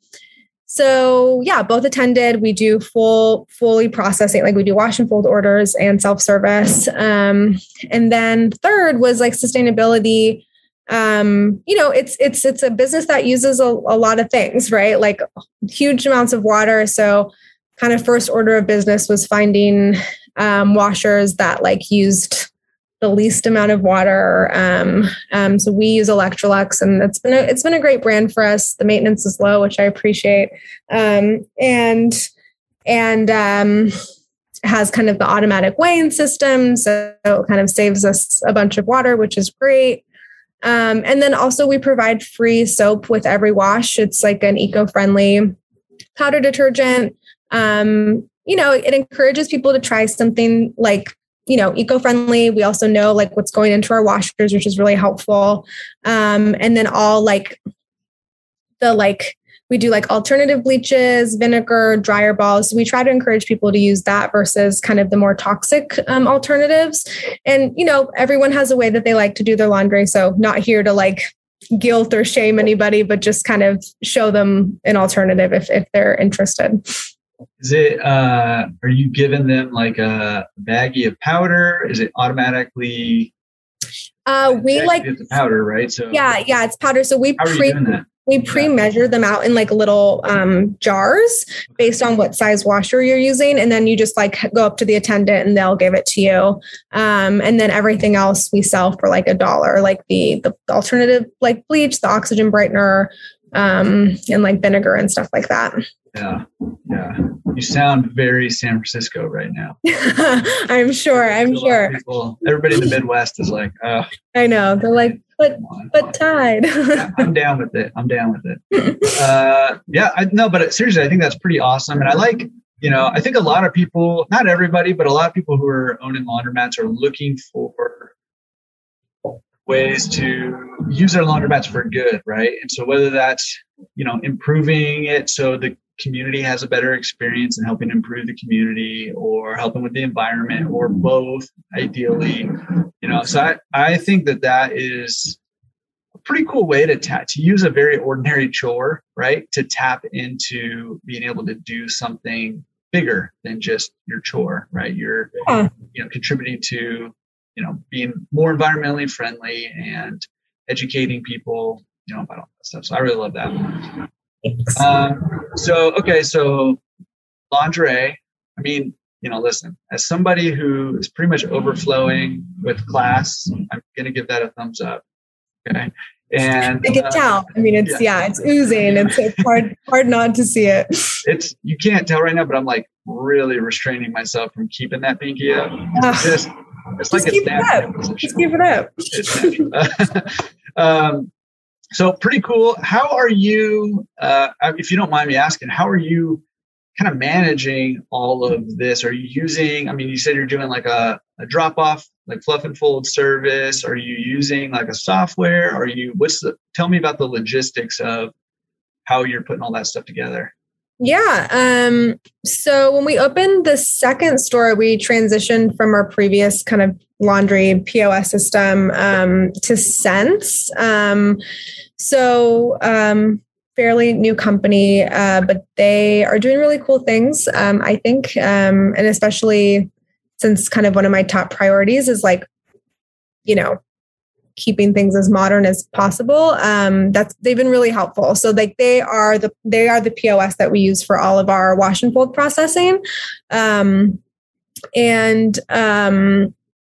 so yeah, both attended. We do full, fully processing, like we do wash and fold orders and self-service. Um, and then third was like sustainability. Um, you know, it's, it's, it's a business that uses a, a lot of things, right? Like huge amounts of water. So kind of first order of business was finding, um, washers that like used the least amount of water. Um, um, so we use Electrolux, and it's been a, it's been a great brand for us. The maintenance is low, which I appreciate. Um, and, and, um, has kind of the automatic weighing system. So it kind of saves us a bunch of water, which is great. Um, and then also we provide free soap with every wash. It's like an eco-friendly powder detergent. Um, you know, it encourages people to try something like, you know, eco-friendly. We also know like what's going into our washers, which is really helpful. Um, and then all like the, like, we do like alternative bleaches, vinegar, dryer balls. So we try to encourage people to use that versus kind of the more toxic um, alternatives. And, you know, everyone has a way that they like to do their laundry. So not here to like guilt or shame anybody, but just kind of show them an alternative if, if they're interested. Is it, uh, are you giving them like a baggie of powder? Is it automatically? Uh, we like the powder, right? So yeah, yeah, it's powder. So we how are pre- you doing that? We pre-measure them out in like little um, jars based on what size washer you're using. And then you just like go up to the attendant and they'll give it to you. Um, and then everything else we sell for like a dollar, like the, the alternative, like bleach, the oxygen brightener, um, and like vinegar and stuff like that. Yeah. Yeah. You sound very San Francisco right now. I'm sure. I'm sure. People, everybody in the Midwest is like, oh, I know. They're like, but, but Tide. Yeah, I'm down with it. I'm down with it. Uh, yeah, I no, but seriously, I think that's pretty awesome. And I like, you know, I think a lot of people, not everybody, but a lot of people who are owning laundromats are looking for ways to use their laundromats for good, right? And so whether that's, you know, improving it so the community has a better experience and helping improve the community, or helping with the environment, or both, ideally, you know, know, so I, I think that that is a pretty cool way to tap, to use a very ordinary chore, right? To tap into being able to do something bigger than just your chore, right? You're, yeah. you know, contributing to, you know, being more environmentally friendly and educating people, you know, about all that stuff. So I really love that. Um, so, okay. So lingerie, I mean, you know, listen, as somebody who is pretty much overflowing with class, I'm going to give that a thumbs up. Okay. And I can uh, tell. I mean, it's, yeah, yeah it's oozing. It's, it's hard, hard not to see it. It's, you can't tell right now, but I'm like really restraining myself from keeping that pinky up. It's just, it's just like keep a it up. Position. Just keep it up. It's um, so pretty cool. How are you, uh, if you don't mind me asking, how are you kind of managing all of this? Are you using, I mean, you said you're doing like a, a drop off, like fluff and fold service. Are you using like a software? Are you, what's the, tell me about the logistics of how you're putting all that stuff together. Yeah. Um, so when we opened the second store, we transitioned from our previous kind of laundry P O S system um, to Sense. Um, so um, fairly new company, uh, but they are doing really cool things. Um, I think, um, and especially since kind of one of my top priorities is like, you know, keeping things as modern as possible. Um, that's, they've been really helpful. So like they are the, they are the P O S that we use for all of our wash and fold processing. Um, and, um,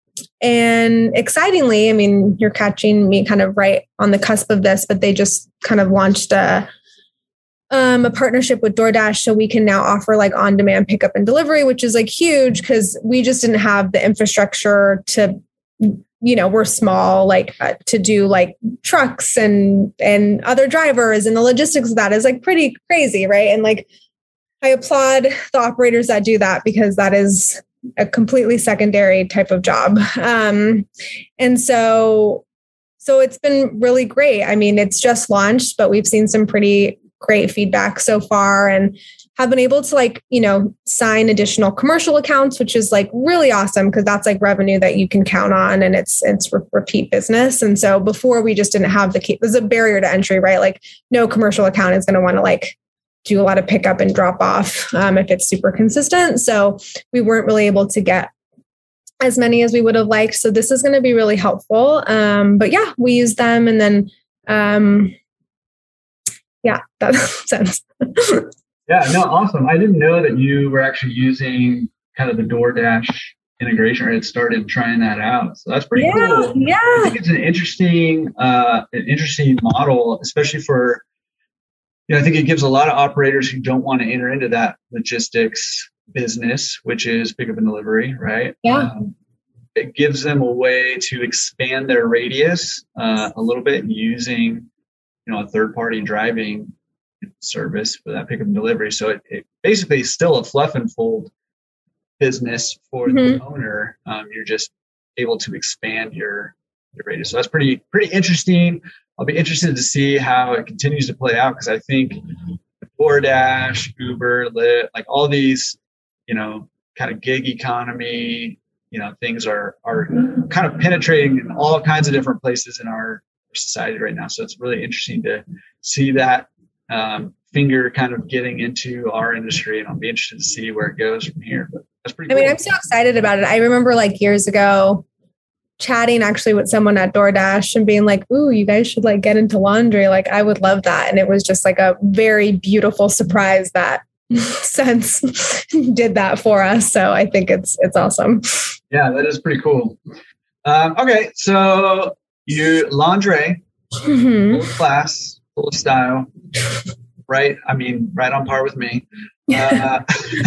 and excitingly, I mean, you're catching me kind of right on the cusp of this, but they just kind of launched a, um, a partnership with DoorDash. So we can now offer like on-demand pickup and delivery, which is like huge because we just didn't have the infrastructure to, you know, we're small, like uh, to do like trucks and, and other drivers, and the logistics of that is like pretty crazy. Right. And like, I applaud the operators that do that because that is a completely secondary type of job. Um, and so, so it's been really great. I mean, it's just launched, but we've seen some pretty great feedback so far and have been able to like, you know, sign additional commercial accounts, which is like really awesome because that's like revenue that you can count on and it's, it's re- repeat business. And so before we just didn't have the, there's a barrier to entry, right? Like no commercial account is going to want to like do a lot of pickup and drop off um, if it's super consistent. So we weren't really able to get as many as we would have liked. So this is going to be really helpful. Um, but yeah, we use them and then, um, yeah, that makes sense. Yeah, no, awesome. I didn't know that you were actually using kind of the DoorDash integration or had started trying that out. So that's pretty yeah, cool. Yeah. I think it's an interesting, uh, an interesting model, especially for, you know, I think it gives a lot of operators who don't want to enter into that logistics business, which is pickup and delivery, right? Yeah. Um, it gives them a way to expand their radius uh, a little bit using, you know, a third-party driving service for that pickup and delivery. So it, it basically is still a fluff and fold business for mm-hmm. the owner. Um, you're just able to expand your your radius. So that's pretty pretty interesting. I'll be interested to see how it continues to play out because I think DoorDash, Uber, Lyft, like all these, you know, kind of gig economy, you know, things are are kind of penetrating in all kinds of different places in our society right now. So it's really interesting to see that um, finger kind of getting into our industry, and I'll be interested to see where it goes from here. But that's pretty I cool. mean, I'm so excited about it. I remember like years ago chatting actually with someone at DoorDash and being like, ooh, you guys should like get into laundry. Like I would love that. And it was just like a very beautiful surprise that Sense did that for us. So I think it's, it's awesome. Yeah, that is pretty cool. Um, okay. So you lingerie, mm-hmm. full class, full style, right? I mean, right on par with me. Uh,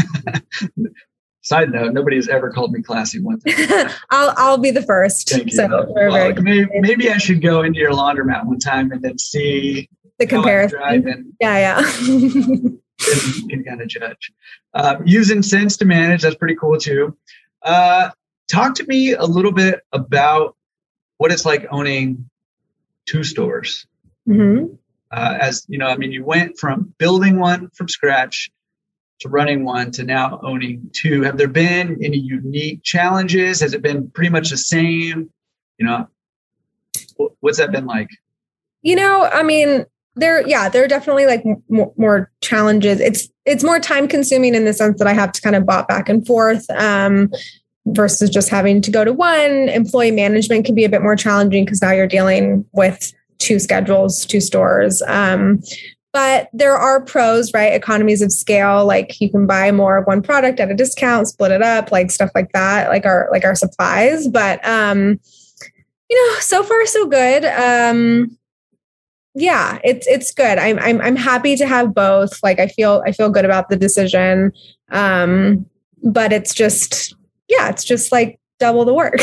side note, nobody's ever called me classy once. I'll I'll be the first. Thank you. So we're well, very maybe, maybe I should go into your laundromat one time and then see the comparison. And yeah, yeah. you can kind of judge. Uh, using Sense to manage, that's pretty cool too. Uh, talk to me a little bit about what it's like owning two stores. Mm-hmm. Uh, as you know, I mean, you went from building one from scratch to running one to now owning two. Have there been any unique challenges? Has it been pretty much the same You know, what's that been like? You know, I mean, there, yeah, there are definitely like more, more challenges. It's, it's more time consuming in the sense that I have to kind of bop back and forth, um, versus just having to go to one. Employee management can be a bit more challenging because now you're dealing with two schedules, two stores. Um, but there are pros, right? Economies of scale, like you can buy more of one product at a discount, split it up, like stuff like that, like our, like our supplies. But, um, you know, so far so good. Um, yeah, it's, it's good. I'm, I'm, I'm happy to have both. Like, I feel, I feel good about the decision. Um, but it's just, yeah, it's just like double the work.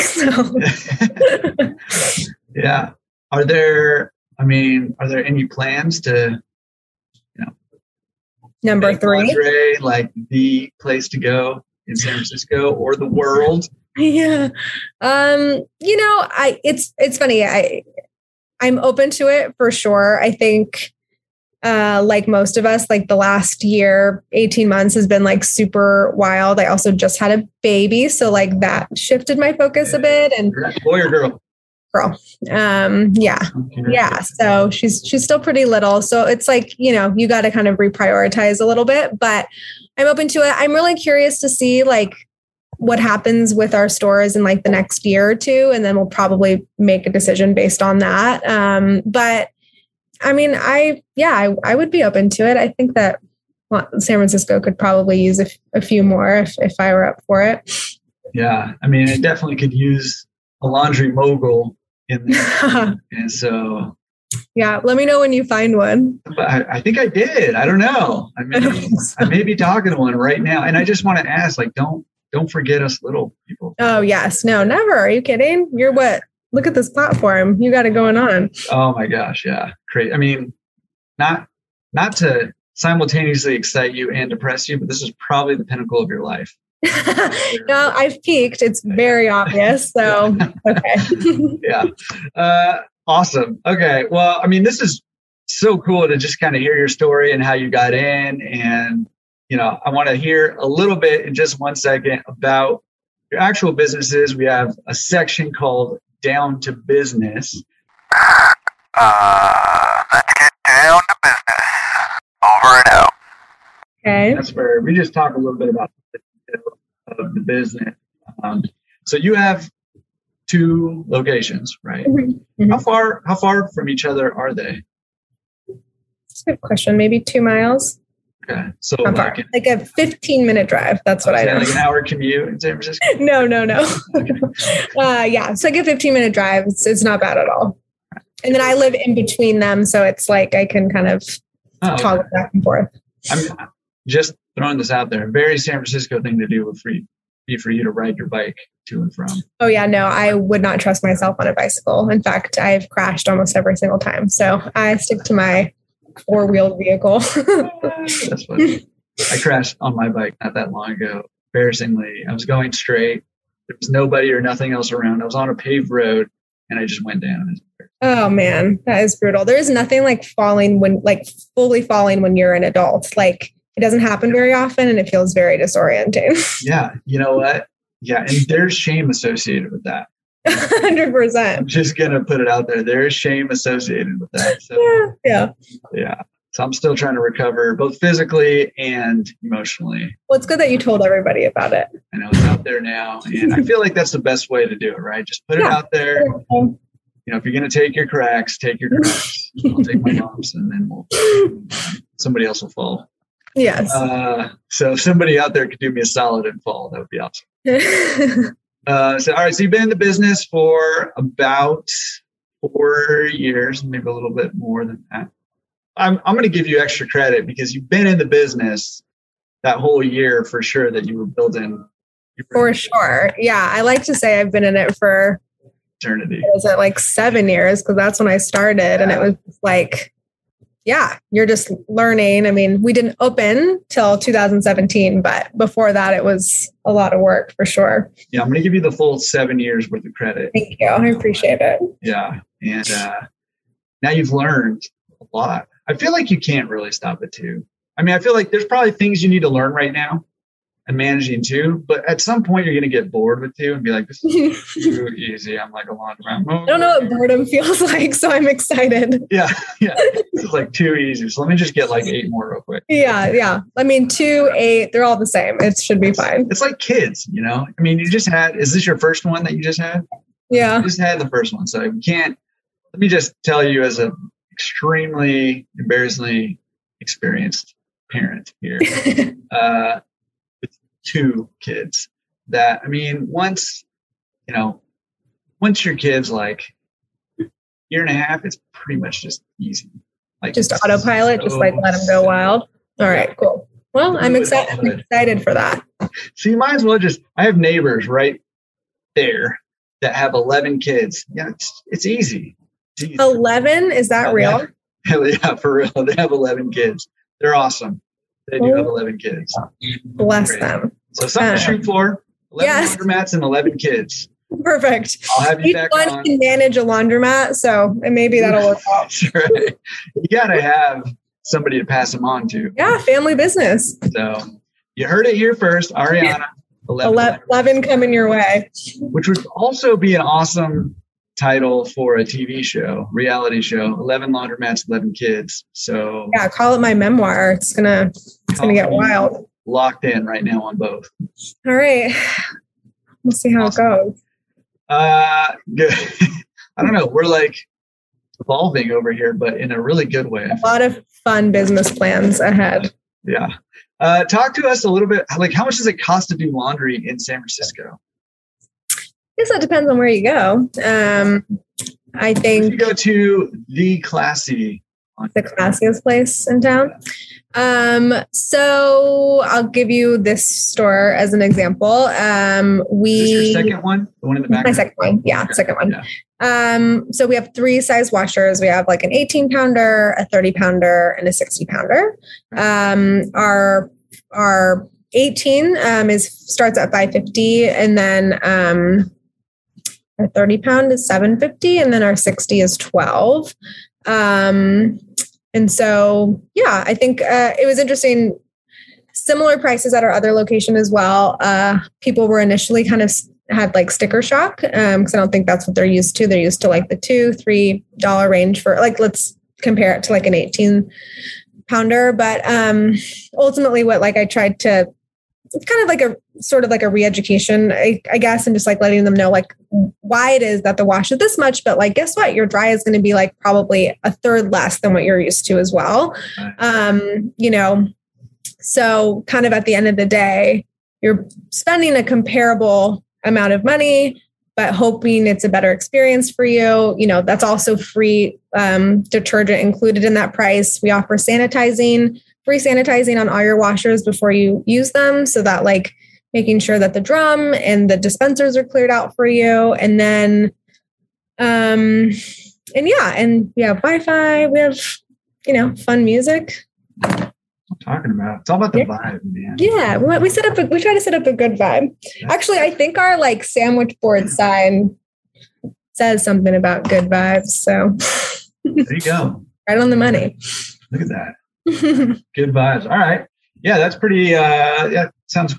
So. Yeah. Are there, I mean, are there any plans to, you know, number three, lingerie, like the place to go in San Francisco or the world? Yeah. Um, you know, I, it's, it's funny. I, I'm open to it for sure. I think, uh, like most of us, like the last year, eighteen months has been like super wild. I also just had a baby. So like that shifted my focus a bit. And boy or girl? Girl. Um, yeah. Yeah. So she's, she's still pretty little. So it's like, you know, you got to kind of reprioritize a little bit, but I'm open to it. I'm really curious to see like what happens with our stores in like the next year or two. And then we'll probably make a decision based on that. Um, but I mean, I, yeah, I, I would be open to it. I think that well, San Francisco could probably use a, a few more if, if I were up for it. Yeah. I mean, it definitely could use a laundry mogul in there. And so, yeah, let me know when you find one. But I, I think I did. I don't know. I may, I may be talking to one right now. And I just want to ask, like, don't, don't forget us little people. Oh, yes. No, never. Are you kidding? You're what? Look at this platform. You got it going on. Oh my gosh. Yeah. Great. I mean, not, not to simultaneously excite you and depress you, but this is probably the pinnacle of your life. No, I've peaked. It's very obvious. So, okay. Yeah. Uh, awesome. Okay. Well, I mean, this is so cool to just kind of hear your story and how you got in. And, you know, I want to hear a little bit in just one second about your actual businesses. We have a section called Down to Business. Uh, let's get down to business. Over and out. Okay. That's where we just talk a little bit about the detail of the business. Um, so you have two locations, right? Mm-hmm. How far? How far from each other are they? That's a good question. Maybe two miles. Okay, so like, like, like a fifteen minute drive. That's what I know. Like an hour commute in San Francisco. no, no, no. uh, yeah, so like a fifteen minute drive. It's it's not bad at all. And then I live in between them, so it's like I can kind of oh, toggle okay. back and forth. I'm just throwing this out there. Very San Francisco thing to do would free be for you to ride your bike to and from. Oh yeah, no, I would not trust myself on a bicycle. In fact, I've crashed almost every single time. So I stick to my four-wheeled vehicle. That's funny. I crashed on my bike not that long ago. Embarrassingly, I was going straight. There was nobody or nothing else around. I was on a paved road, and I just went down. Oh man, that is brutal. There is nothing like falling when, like fully falling when you're an adult. Like it doesn't happen very often, and it feels very disorienting. Yeah, you know what? Yeah, and there's shame associated with that. one hundred percent. I'm just going to put it out there. There is shame associated with that. So, yeah. Yeah. Yeah. So I'm still trying to recover both physically and emotionally. Well, it's good that you told everybody about it. I know it's out there now. And I feel like that's the best way to do it, right? Just put yeah. it out there. You know, if you're going to take your cracks, take your cracks. I'll take my bumps and then we'll, somebody else will fall. Yes. Uh, so if somebody out there could do me a solid and fall, that would be awesome. Uh, so, all right. So you've been in the business for about four years, maybe a little bit more than that. I'm, I'm going to give you extra credit because you've been in the business that whole year for sure that you were building. For sure. Yeah. I like to say I've been in it for eternity. Was it like seven years? Cause that's when I started yeah. and it was like, yeah, you're just learning. I mean, we didn't open till two thousand seventeen, but before that, it was a lot of work for sure. Yeah, I'm going to give you the full seven years worth of credit. Thank you. I appreciate it. Yeah. And uh, now you've learned a lot. I feel like you can't really stop it too. I mean, I feel like there's probably things you need to learn right now. and managing two. But at some point, you're going to get bored with two and be like, this is too easy. I'm like a laundromat. I don't know what boredom feels like, so I'm excited. Yeah, yeah. This is like too easy. So let me just get like eight more real quick. Yeah, yeah. I mean, two, eight, they're all the same. It should be fine. It's like kids, you know? I mean, you just had, is this your first one that you just had? Yeah. You just had the first one. So you can't, let me just tell you as an extremely embarrassingly experienced parent here. uh, two kids that, I mean, once, you know, once your kid's like year and a half, it's pretty much just easy. Like just autopilot, so just like let them go wild. All right, cool. Well, I'm excited. I'm excited for that. So you might as well just, I have neighbors right there that have eleven kids. Yeah, it's, it's easy. It's easy. eleven? Is that real? Hell yeah, for real. They have eleven kids. They're awesome. They do have eleven kids. Bless Great. them. So something uh, to shoot for. eleven yes. laundromats and eleven kids. Perfect. I'll have you Each back one on. can manage a laundromat, so and maybe that'll work out. That's right. You got to have somebody to pass them on to. Yeah, family business. So you heard it here first, Ariana. eleven, eleven coming your way. Which would also be an awesome title for a T V show, reality show. eleven laundromats, eleven kids. So yeah, call it my memoir. It's gonna it's gonna get wild. Locked in right now on both. All right, we'll see how awesome. it goes. Uh, good. I don't know. We're like evolving over here, but in a really good way. A lot of fun business plans ahead. Yeah. Uh, talk to us a little bit. Like, how much does it cost to do laundry in San Francisco? I guess that depends on where you go. Um, I think if you go to the classy, the classiest place in town. Um, so I'll give you this store as an example. Um, we Is this your second one, the one in the back. My second one, yeah, okay. second one. Yeah. Um, so we have three size washers. We have like an eighteen pounder, a thirty pounder, and a sixty pounder. Um, our our eighteen um, is starts at five fifty, and then um, our thirty pound is seven fifty, and then our sixty is twelve. Um, and so, yeah, I think uh, it was interesting. Similar prices at our other location as well. Uh, people were initially kind of had like sticker shock um, because I don't think that's what they're used to. They're used to like the two, three dollar range for like, let's compare it to like an eighteen pounder. But um, ultimately, what like I tried to, it's kind of like a sort of like a re-education, I, I guess, and just like letting them know like why it is that the wash is this much, but like, guess what? Your dry is going to be like probably a third less than what you're used to as well. Um, you know, so kind of at the end of the day, you're spending a comparable amount of money, but hoping it's a better experience for you. You know, that's also free um, detergent included in that price. We offer sanitizing, free sanitizing on all your washers before you use them. So that like making sure that the drum and the dispensers are cleared out for you. And then, um, and yeah, and we have Wi-Fi, we have, you know, fun music. I'm talking about, it's all about the yeah. vibe, man. Yeah. We, we set up, a, we try to set up a good vibe. Actually, I think our like sandwich board sign says something about good vibes. So there you go. Right on the money. Look at that. Good vibes. All right. Yeah, that's pretty, uh, yeah, sounds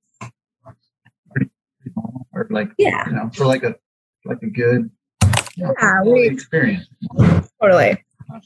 pretty, pretty normal. Or like, yeah, you know, for like a, like a good you know, yeah, we, experience. Totally.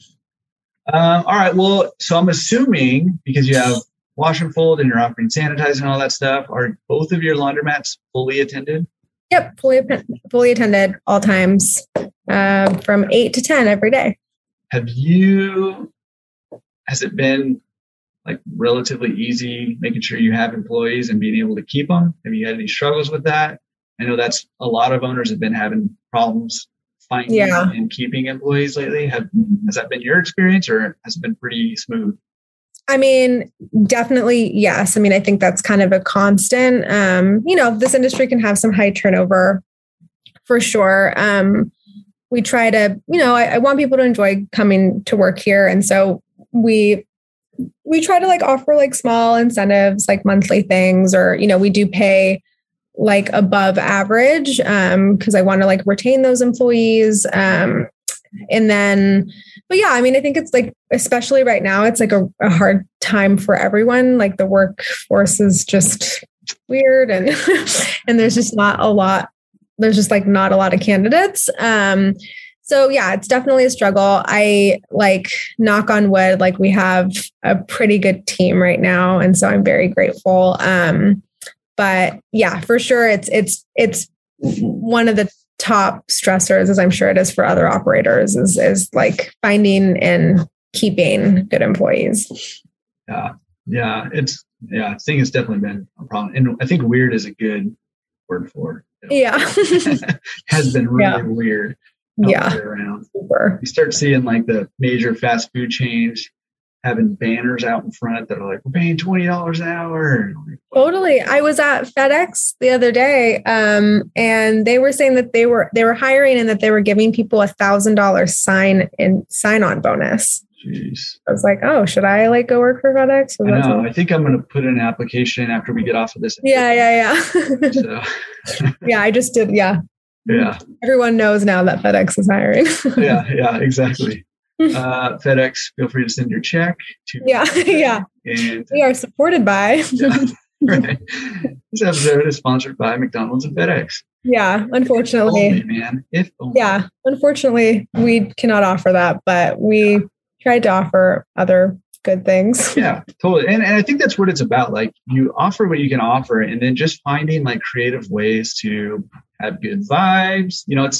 Um, all right. Well, so I'm assuming because you have wash and fold and you're offering sanitizing and all that stuff, are both of your laundromats fully attended? Yep. Fully, fully attended all times, uh, from eight to ten every day. Have you, has it been like relatively easy making sure you have employees and being able to keep them? Have you had any struggles with that? I know that's a lot of owners have been having problems finding yeah. and keeping employees lately. Have, has that been your experience or has it been pretty smooth? I mean, definitely, yes. I mean, I think that's kind of a constant. Um, you know, this industry can have some high turnover for sure. Um, we try to, you know, I, I want people to enjoy coming to work here. And so we, we try to like offer like small incentives, like monthly things, or, you know, we do pay like above average um, because I want to like retain those employees. Um, And then, but yeah, I mean, I think it's like, especially right now, it's like a, a hard time for everyone. Like the workforce is just weird and, and there's just not a lot, there's just like not a lot of candidates. Um, so yeah, it's definitely a struggle. I like knock on wood, like we have a pretty good team right now. And so I'm very grateful. Um, but yeah, for sure. It's, it's, it's one of the top stressors, as I'm sure it is for other operators, is, is like finding and keeping good employees. Yeah. Yeah. It's, yeah, I think it's definitely been a problem. And I think weird is a good word for it. Yeah. Has been really Yeah. weird. Yeah. Around. Super. You start seeing like the major fast food chains having banners out in front that are like, we're paying twenty dollars an hour. Like, Totally. I was at FedEx the other day, um, and they were saying that they were they were hiring and that they were giving people a thousand dollar sign in sign on bonus. Jeez. I was like, oh, should I like go work for FedEx? I know. I think I'm going to put in an application after we get off of this. Yeah, yeah, yeah. So. Yeah, I just did. Yeah. Yeah. Everyone knows now that FedEx is hiring. Yeah, yeah, exactly. Uh, FedEx, feel free to send your check to. Yeah, yeah. And we are supported by. Yeah, right. This episode is sponsored by McDonald's and FedEx. Yeah, unfortunately. If only, man. If only. Yeah, unfortunately, we cannot offer that, but we tried to offer other good things. Yeah, totally. And, and I think that's what it's about. Like you offer what you can offer and then just finding like creative ways to have good vibes. You know, it's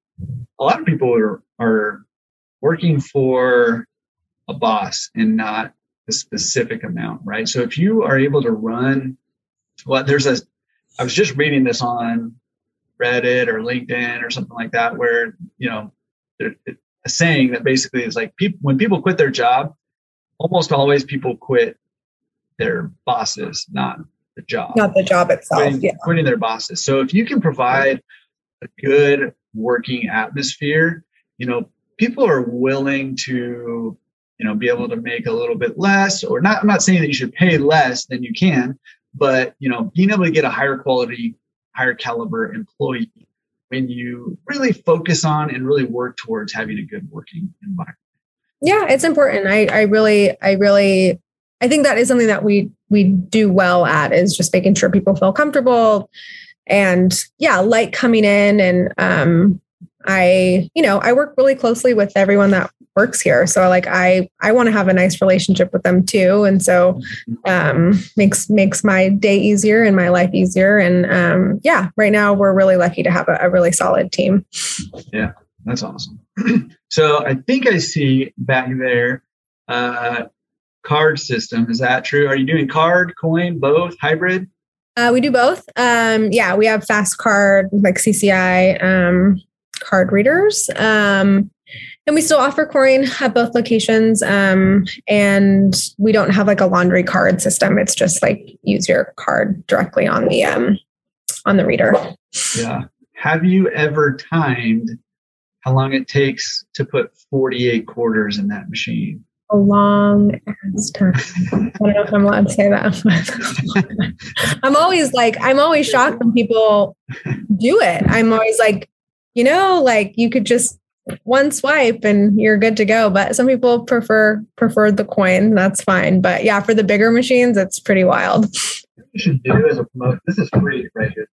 a lot of people are, are working for a boss and not a specific amount, right? So if you are able to run, well, there's a, I was just reading this on Reddit or LinkedIn or something like that, where, you know, there's a saying that basically is like people, when people quit their job, almost always people quit their bosses, not the job. Not the job itself. Quitting, yeah. quitting their bosses. So if you can provide a good working atmosphere, you know, people are willing to, you know, be able to make a little bit less, or not. I'm not saying that you should pay less than you can, but, you know, being able to get a higher quality, higher caliber employee when you really focus on and really work towards having a good working environment. Yeah, it's important. I, I really, I really, I think that is something that we, we do well at, is just making sure people feel comfortable and yeah, like coming in. And, um, I, you know, I work really closely with everyone that works here. So like, I, I want to have a nice relationship with them too. And so, um, makes, makes my day easier and my life easier. And, um, yeah, right now we're really lucky to have a, a really solid team. Yeah, that's awesome. So I think I see back there, uh, card system. Is that true? Are you doing card, coin, both, hybrid? Uh, we do both. Um, yeah, we have fast card, like C C I, um, card readers. Um, and we still offer coin at both locations. Um, and we don't have like a laundry card system. It's just like use your card directly on the, um, on the reader. Yeah. Have you ever timed how long it takes to put forty-eight quarters in that machine? A long ass time. I don't know if I'm allowed to say that. I'm always like, I'm always shocked when people do it. I'm always like, you know, like you could just one swipe and you're good to go. But some people prefer prefer the coin. That's fine. But yeah, for the bigger machines, it's pretty wild. What you should do as a promotion, this is free, right here.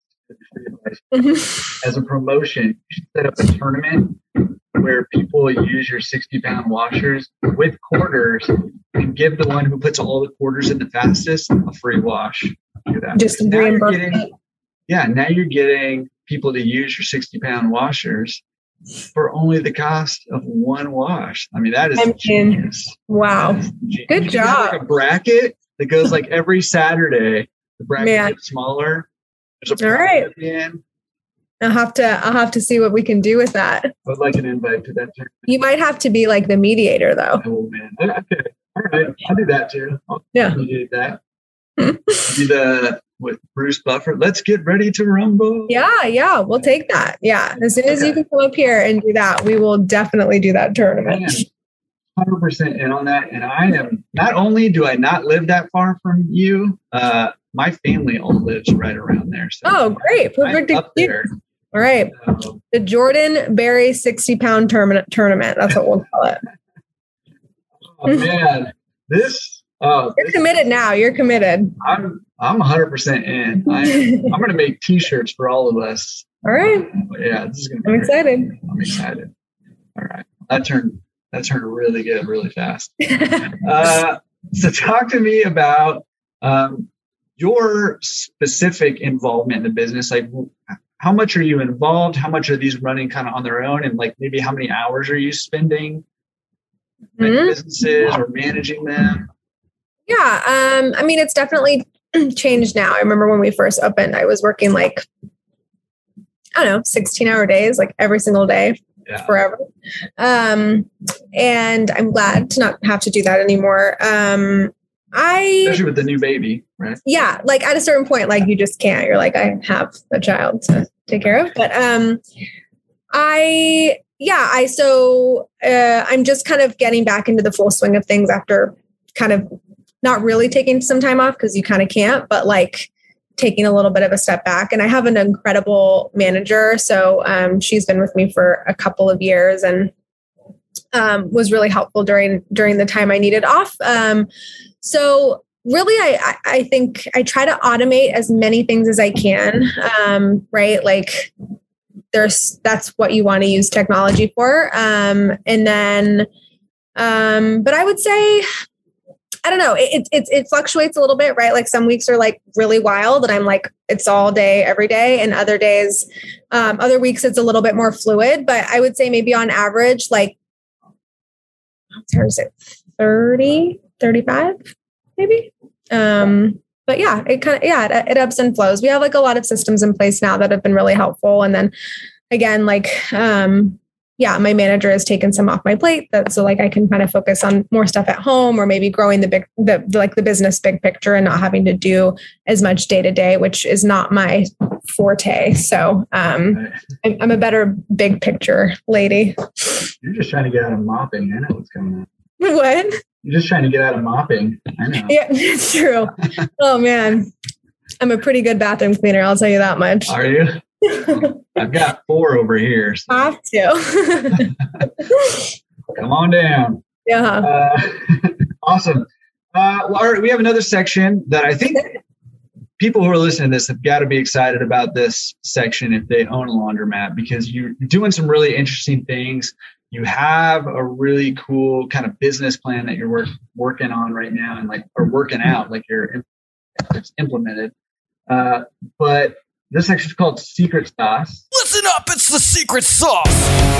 As a promotion, you should set up a tournament where people use your sixty pound washers with quarters and give the one who puts all the quarters in the fastest a free wash. Do that. Just now you're reimburse getting, it. yeah, now you're getting people to use your sixty pound washers for only the cost of one wash. I mean, that is I mean, genius. Wow. That is genius. Good You can have, job. like a bracket that goes like every Saturday. The bracket Man. gets smaller. There's a All right. at the end. I'll have to I'll have to see what we can do with that. I'd like an invite to that tournament. You might have to be like the mediator though. Oh man. Okay. All right. I'll do that too. I'll Yeah. do that. Be the with Bruce Buffer. Let's get ready to rumble. Yeah, yeah, we'll take that. Yeah. As soon as you can come up here and do that, we will definitely do that tournament. Man, one hundred percent in on that. And I am, not only do I not live that far from you, uh, my family all lives right around there. So Oh, great. Perfect I'm up excuse. there. All right. So, The Jordan Berry sixty pound tournament. Tournament. That's what we'll call it. oh man, this. Oh, You're this, committed now. You're committed. I'm I'm one hundred percent in. I'm, I'm going to make T-shirts for all of us. All right. Yeah, this is going to. I'm be excited. Great. I'm excited. All right, that turned that turned really good, really fast. Uh, so, talk to me about um, your specific involvement in the business. Like, how much are you involved? How much are these running kind of on their own? And like, maybe how many hours are you spending in Mm-hmm. businesses or managing them? Yeah. Um, I mean, it's definitely changed now. I remember when we first opened, I was working like, I don't know, sixteen hour days, like every single day Yeah. forever. Um, and I'm glad to not have to do that anymore. Um, I, Especially with the new baby, right? yeah, like at a certain point, like you just can't, you're like, I have a child to take care of, but, um, I, yeah, I, so, uh, I'm just kind of getting back into the full swing of things after kind of not really taking some time off because you kind of can't, but like taking a little bit of a step back. And I have an incredible manager. So, um, she's been with me for a couple of years and, um, was really helpful during, during the time I needed off. Um, so really, I, I think I try to automate as many things as I can. Um, right. Like, there's, that's what you want to use technology for. Um, and then, um, but I would say, I don't know, it, it, it fluctuates a little bit, right? Like some weeks are like really wild and I'm like, it's all day, every day. And other days, um, other weeks, it's a little bit more fluid, but I would say maybe on average, like, how is it? thirty, thirty-five, maybe. Um, But yeah, it kind of, yeah, it, it ebbs and flows. We have like a lot of systems in place now that have been really helpful. And then again, like, um, yeah, my manager has taken some off my plate that so like I can kind of focus on more stuff at home or maybe growing the big, the, the like the business big picture and not having to do as much day to day, which is not my forte. So um, I'm, I'm a better big picture lady. You're just trying to get out of mopping. I know what's going on. What? You're just trying to get out of mopping. I know. Yeah, it's true. Oh man, I'm a pretty good bathroom cleaner. I'll tell you that much. Are you? I've got four over here. So Have to. come on down. Yeah. Uh, awesome. Uh, well, all right, we have another section that I think people who are listening to this have got to be excited about this section if they own a laundromat because you're doing some really interesting things. You have a really cool kind of business plan that you're work, working on right now and like, or working out, like you're it's implemented. Uh, but this section is called Secret Sauce. Listen up, it's the secret sauce.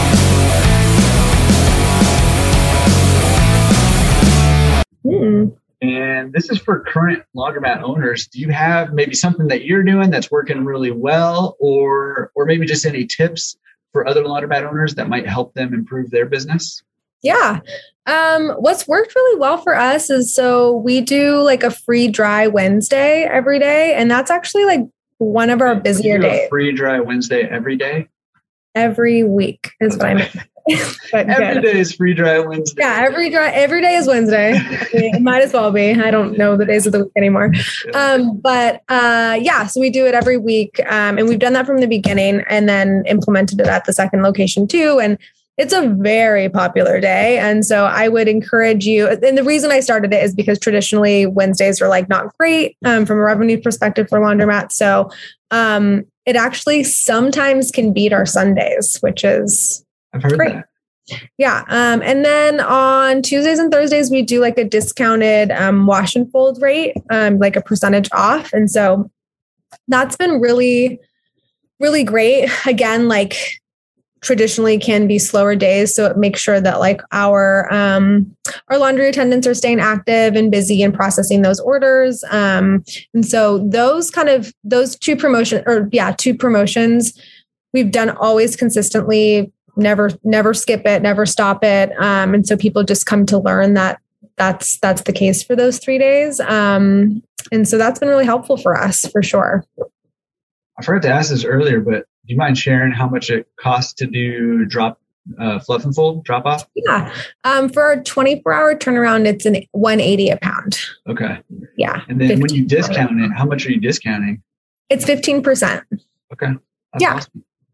Mm. And this is for current laundromat owners. Do you have maybe something that you're doing that's working really well, or or maybe just any tips for other laundromat owners that might help them improve their business? Yeah. Um, what's worked really well for us is so we do like a free dry Wednesday every day. And that's actually like one of our busier You do a days. free dry Wednesday every day? Every week is what I meant. But Every good. day is free dry Wednesday. Yeah, every dry every day is Wednesday. It might as well be. I don't know the days of the week anymore. Um, but uh, yeah, so we do it every week, um, and we've done that from the beginning, and then implemented it at the second location too. And it's a very popular day, and so I would encourage you. And the reason I started it is because traditionally Wednesdays are like not great um, from a revenue perspective for laundromats. So um, it actually sometimes can beat our Sundays, which is I've heard great. that. Yeah. Um, and then on Tuesdays and Thursdays, we do like a discounted um, wash and fold rate, um, like a percentage off. And so that's been really, really great. Again, like traditionally can be slower days. So it makes sure that like our, um, our laundry attendants are staying active and busy and processing those orders. Um, and so those kind of, those two promotion or yeah, two promotions we've done always consistently, never, never skip it, never stop it. Um, and so people just come to learn that that's, that's the case for those three days. Um, and so that's been really helpful for us for sure. I forgot to ask this earlier, but do you mind sharing how much it costs to do drop, uh, fluff and fold drop off? Yeah. Um, for a twenty-four hour turnaround, it's an one eighty a pound. Okay. Yeah. And then when you fifteen discount it, how much are you discounting? It's fifteen percent. Okay. That's Yeah. awesome.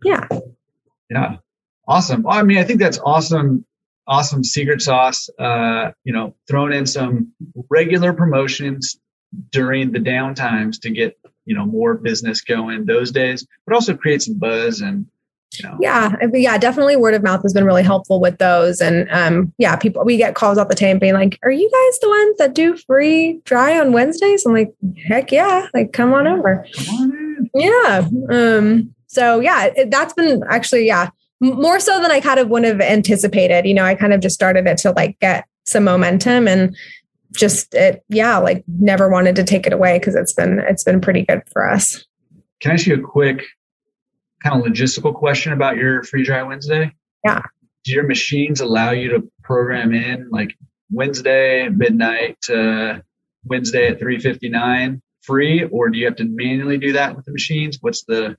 Yeah. Yeah. Awesome. Well, I mean, I think that's awesome. Awesome secret sauce. Uh, you know, throwing in some regular promotions during the down times to get, you know, more business going those days, but also create some buzz and, you know. Yeah. Yeah. Definitely word of mouth has been really helpful with those. And um, yeah, people, we get calls all the time being like, are you guys the ones that do free dry on Wednesdays? I'm like, heck yeah. Like, come on over. Come on in. Yeah. Um, so yeah, it, that's been actually, yeah, more so than I kind of would have anticipated. You know, I kind of just started it to like get some momentum and just it, yeah, like never wanted to take it away because it's been, it's been pretty good for us. Can I ask you a quick kind of logistical question about your Free Dry Wednesday? Yeah. Do your machines allow you to program in like Wednesday at midnight to Wednesday at three fifty-nine free, or do you have to manually do that with the machines? What's the...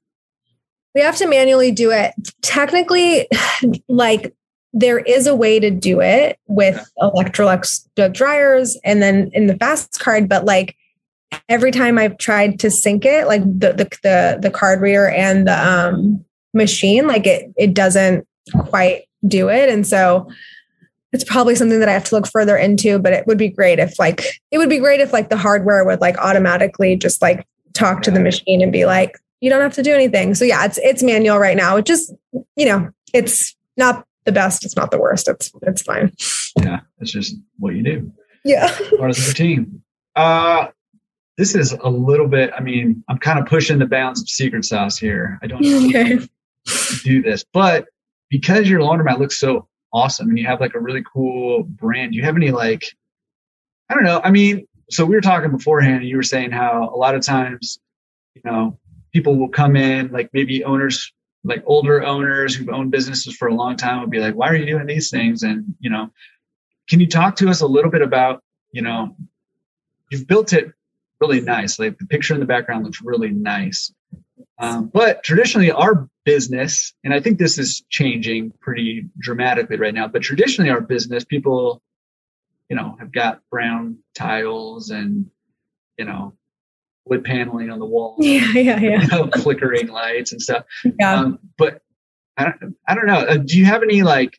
We have to manually do it. Technically, like there is a way to do it with Electrolux dryers and then in the fast card, but like every time I've tried to sync it, like the the the, the card reader and the um, machine, like it it doesn't quite do it. And so it's probably something that I have to look further into, but it would be great if like, it would be great if like the hardware would like automatically just like talk to the machine and be like, you don't have to do anything. So yeah, it's, it's manual right now. It just, you know, it's not the best. It's not the worst. It's, it's fine. Yeah. It's just what you do. Yeah. Part of the routine. Uh, this is a little bit, I mean, I'm kind of pushing the bounds of secret sauce here. I don't know Okay. to do this, but because your laundromat looks so awesome and you have like a really cool brand, do you have any like, I don't know. I mean, so we were talking beforehand and you were saying how a lot of times, you know, people will come in, like maybe owners, like older owners who've owned businesses for a long time will be like, why are you doing these things? And, you know, can you talk to us a little bit about, you know, you've built it really nice. Like the picture in the background looks really nice. Um, but traditionally our business, and I think this is changing pretty dramatically right now, but traditionally our business, people, you know, have got brown tiles and, you know, wood paneling on the wall, Yeah. Yeah. Yeah. you know, flickering lights and stuff. Yeah. Um, but I don't, I don't know. Uh, do you have any like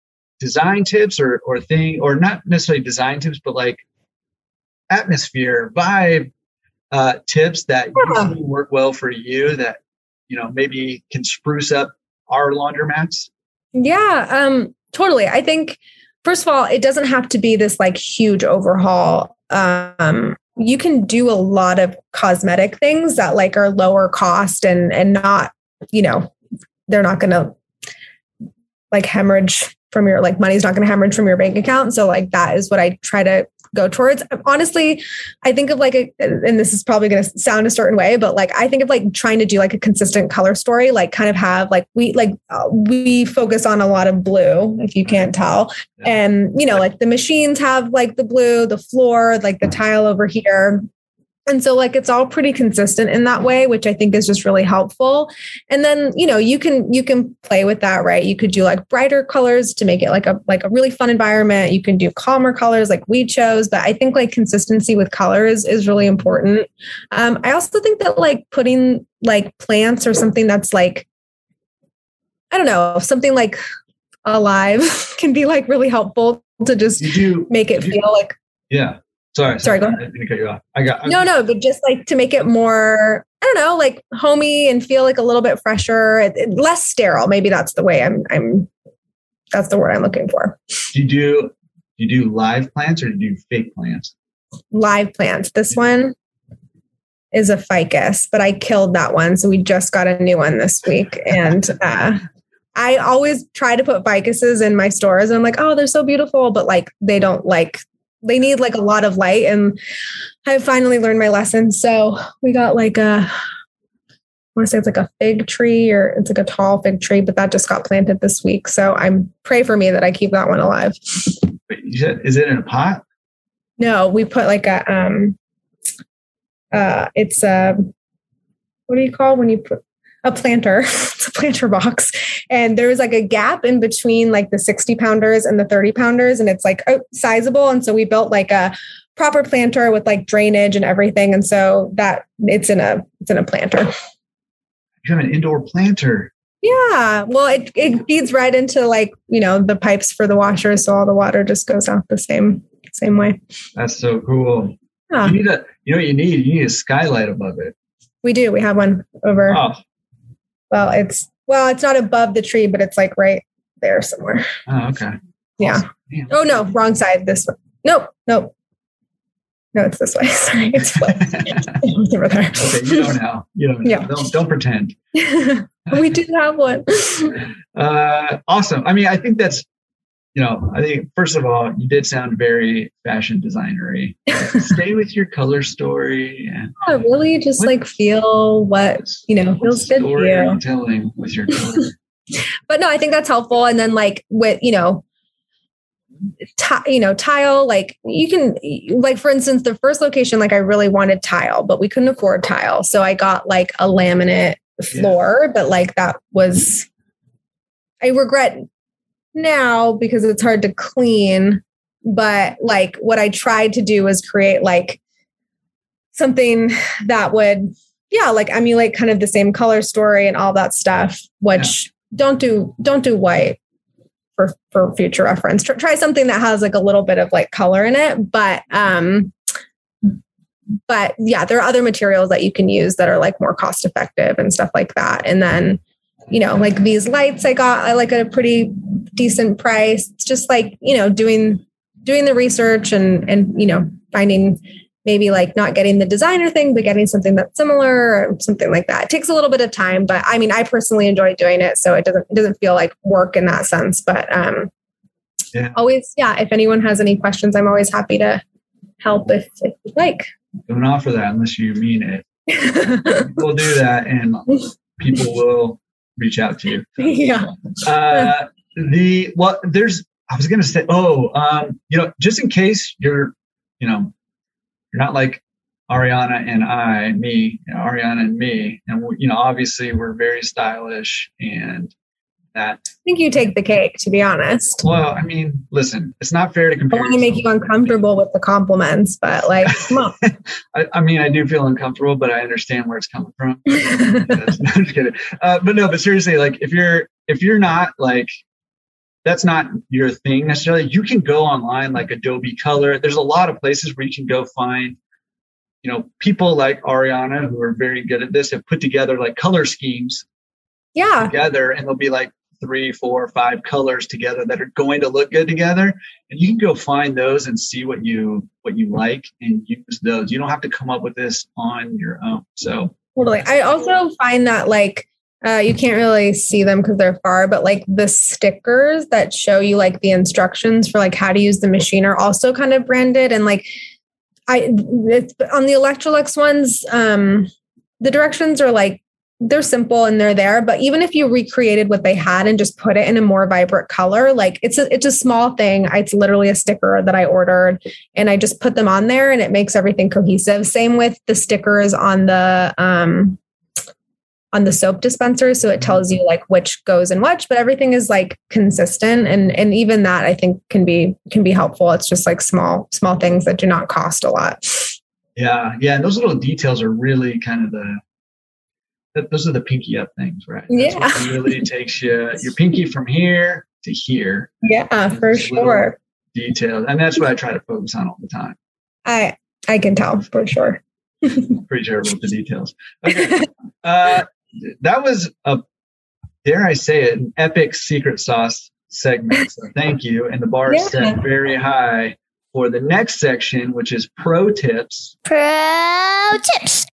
design tips or, or thing, or not necessarily design tips, but like atmosphere, vibe, uh, tips that Yeah. usually work well for you that, you know, maybe can spruce up our laundromats? Yeah, um, totally. I think, first of all, it doesn't have to be this like huge overhaul. Um, you can do a lot of cosmetic things that like are lower cost and and not, you know, they're not going to like hemorrhage from your, like money's not going to hemorrhage from your bank account. So like that is what I try to go towards. Honestly, I think of like a, and this is probably going to sound a certain way, but like, I think of like trying to do like a consistent color story, like kind of have like, we like, uh, we focus on a lot of blue, if you can't tell. Yeah. And, you know, like the machines have like the blue, the floor, like the tile over here. And so like, it's all pretty consistent in that way, which I think is just really helpful. And then, you know, you can, you can play with that, right? You could do like brighter colors to make it like a, like a really fun environment. You can do calmer colors like we chose, but I think like consistency with colors is really important. Um, I also think that like putting like plants or something that's like, I don't know, something like alive can be like really helpful to just You do, make it you- feel like, yeah. Sorry. Sorry, go I didn't mean to cut you off. I got, I, no, no, but just like to make it more, I don't know, like homey and feel like a little bit fresher, it- it- less sterile. Maybe that's the way I'm, I'm, that's the word I'm looking for. do you do, do you do live plants or do you do fake plants? Live plants. This one is a ficus, but I killed that one. So we just got a new one this week. And uh, I always try to put ficuses in my stores. And I'm like, oh, they're so beautiful, but like, they don't like, they need like a lot of light. And I finally learned my lesson. So we got like a, I want to say it's like a fig tree, or it's like a tall fig tree, but that just got planted this week. So I'm pray for me that I keep that one alive. Wait, you said, is it in a pot? No, we put like a, um, uh, it's a, what do you call when you put a planter? It's a planter box. And there was like a gap in between like the sixty pounders and the thirty pounders. And it's like oh, sizable. And so we built like a proper planter with like drainage and everything. And so that it's in a, it's in a planter. You have an indoor planter. Yeah. Well, it, it feeds right into like, you know, the pipes for the washer. So all the water just goes out the same, same way. That's so cool. Yeah. You need a, you know what you need? You need a skylight above it. We do. We have one over. Oh, Well, it's, well, it's not above the tree, but it's like right there somewhere. oh okay. Yeah. Awesome. Damn. Oh no, wrong side. This one. Nope. Nope. No, it's this way. Sorry. It's flipped. It's over there. Okay, you don't know. You don't know. Yeah. Don't, don't pretend. We do have one. Uh, awesome. I mean, I think that's, you know, I think first of all, you did sound very fashion designery. Stay with your color story and Yeah, really just What- like feel what, you know, what feels good to story are you. you telling with your color? But no, I think that's helpful. And then like with, you know, ti- you know, tile, like you can, like for instance, the first location, like I really wanted tile, but we couldn't afford tile. So I got like a laminate floor, but like that was, I regret now because it's hard to clean. But like what I tried to do was create like something that would, yeah, like emulate kind of the same color story and all that stuff, which don't do, don't do white for, for future reference. Try, try something that has like a little bit of like color in it, but, um, but yeah, there are other materials that you can use that are like more cost effective and stuff like that. And then, you know, like these lights I got, I like at a pretty decent price. It's just like, you know, doing, doing the research and, and, you know, finding maybe like not getting the designer thing, but getting something that's similar or something like that. It takes a little bit of time, but I mean, I personally enjoy doing it. So it doesn't, it doesn't feel like work in that sense, but, um, Yeah. always, yeah. If anyone has any questions, I'm always happy to help if, if you'd like. Don't offer that unless you mean it. We'll do that and people will reach out to you. Yeah. Uh, the, well, there's, I was going to say, oh, um, you know, just in case you're, you know, you're not like Ariana and I, me, you know, Ariana and me. And, we, you know, obviously we're very stylish and that. I think you take the cake, to be honest. Well, I mean, listen, it's not fair to I compare. don't want to make you uncomfortable with the compliments, but like, come on. I, I mean, I do feel uncomfortable, but I understand where it's coming from. Yes, no, I'm just kidding. Uh, but no, but seriously, like if you're, if you're not like, that's not your thing necessarily. You can go online like Adobe Color. There's a lot of places where you can go find, you know, people like Ariana who are very good at this have put together like color schemes Yeah. together, and there'll be like three, four, five colors together that are going to look good together. And you can go find those and see what you what you like and use those. You don't have to come up with this on your own. So Totally. I also find that like, uh, you can't really see them because they're far, but like the stickers that show you like the instructions for like how to use the machine are also kind of branded. And like I, it's, on the Electrolux ones, um, the directions are like, they're simple and they're there, but even if you recreated what they had and just put it in a more vibrant color, like it's a, it's a small thing. It's literally a sticker that I ordered and I just put them on there and it makes everything cohesive. Same with the stickers on the, um, on the soap dispenser. So it tells you like which goes in which, but everything is like consistent. And, and even that I think can be, can be helpful. It's just like small, small things that do not cost a lot. yeah. Yeah. And those little details are really kind of the, that, those are the pinky up things, right? That's Yeah. what really takes you, your pinky from here to here. Yeah, for Those little sure. Details. And that's what I try to focus on all the time. I, I can tell for sure. Pretty terrible with the details. Okay. uh, that was a, dare I say it, an epic secret sauce segment. So thank you. And the bar is Yeah. set very high for the next section, which is pro tips. Pro tips.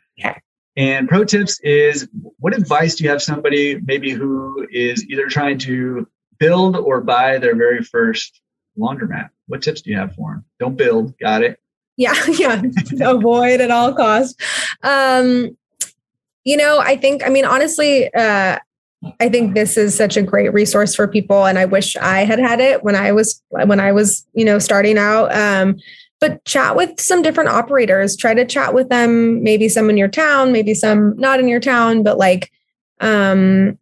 And pro tips is, what advice do you have somebody maybe who is either trying to build or buy their very first laundromat? What tips do you have for them? Don't build. Got it. Yeah. Yeah. Avoid at all costs. Um, you know, I think, I mean, honestly, uh, I think this is such a great resource for people. And I wish I had had it when I was, when I was, you know, starting out. Um, but chat with some different operators, try to chat with them, maybe some in your town, maybe some not in your town, but like, um,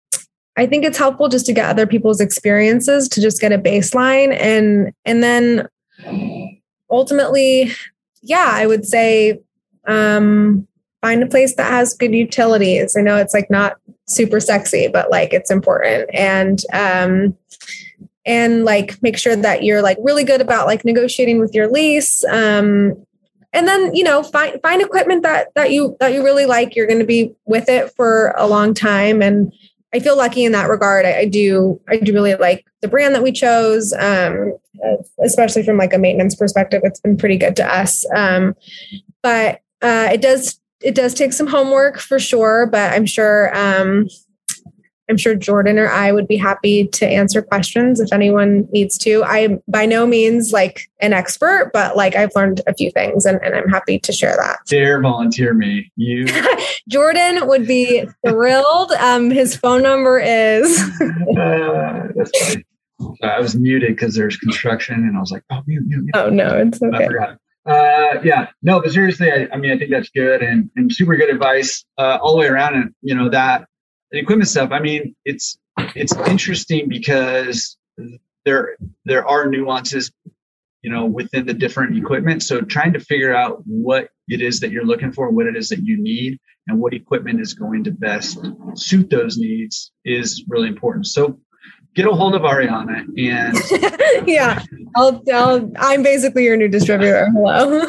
I think it's helpful just to get other people's experiences to just get a baseline. And, and then ultimately, yeah, I would say, um, find a place that has good utilities. I know it's like not super sexy, but like it's important. And, um, and like make sure that you're like really good about like negotiating with your lease. Um, and then, you know, find, find equipment that, that you, that you really like. You're going to be with it for a long time. And I feel lucky in that regard. I, I do, I do really like the brand that we chose. Um, especially from like a maintenance perspective, it's been pretty good to us. Um, but, uh, it does, it does take some homework for sure, but I'm sure, um, I'm sure Jordan or I would be happy to answer questions if anyone needs to. I'm by no means like an expert, but like I've learned a few things and, and I'm happy to share that. Dare volunteer me. You Jordan would be thrilled. Um, his phone number is. uh, that's funny. I was muted because there's construction and I was like, oh, mute, mute, mute. Oh no, it's okay. I forgot. Uh, yeah, no, but seriously, I, I mean, I think that's good and, and super good advice uh, all the way around. And you know that. The equipment stuff, I mean, it's it's interesting because there there are nuances, you know, within the different equipment. So trying to figure out what it is that you're looking for, what it is that you need, and what equipment is going to best suit those needs is really important. So get a hold of Ariana and yeah, I'll, I'll I'm basically your new distributor. Hello.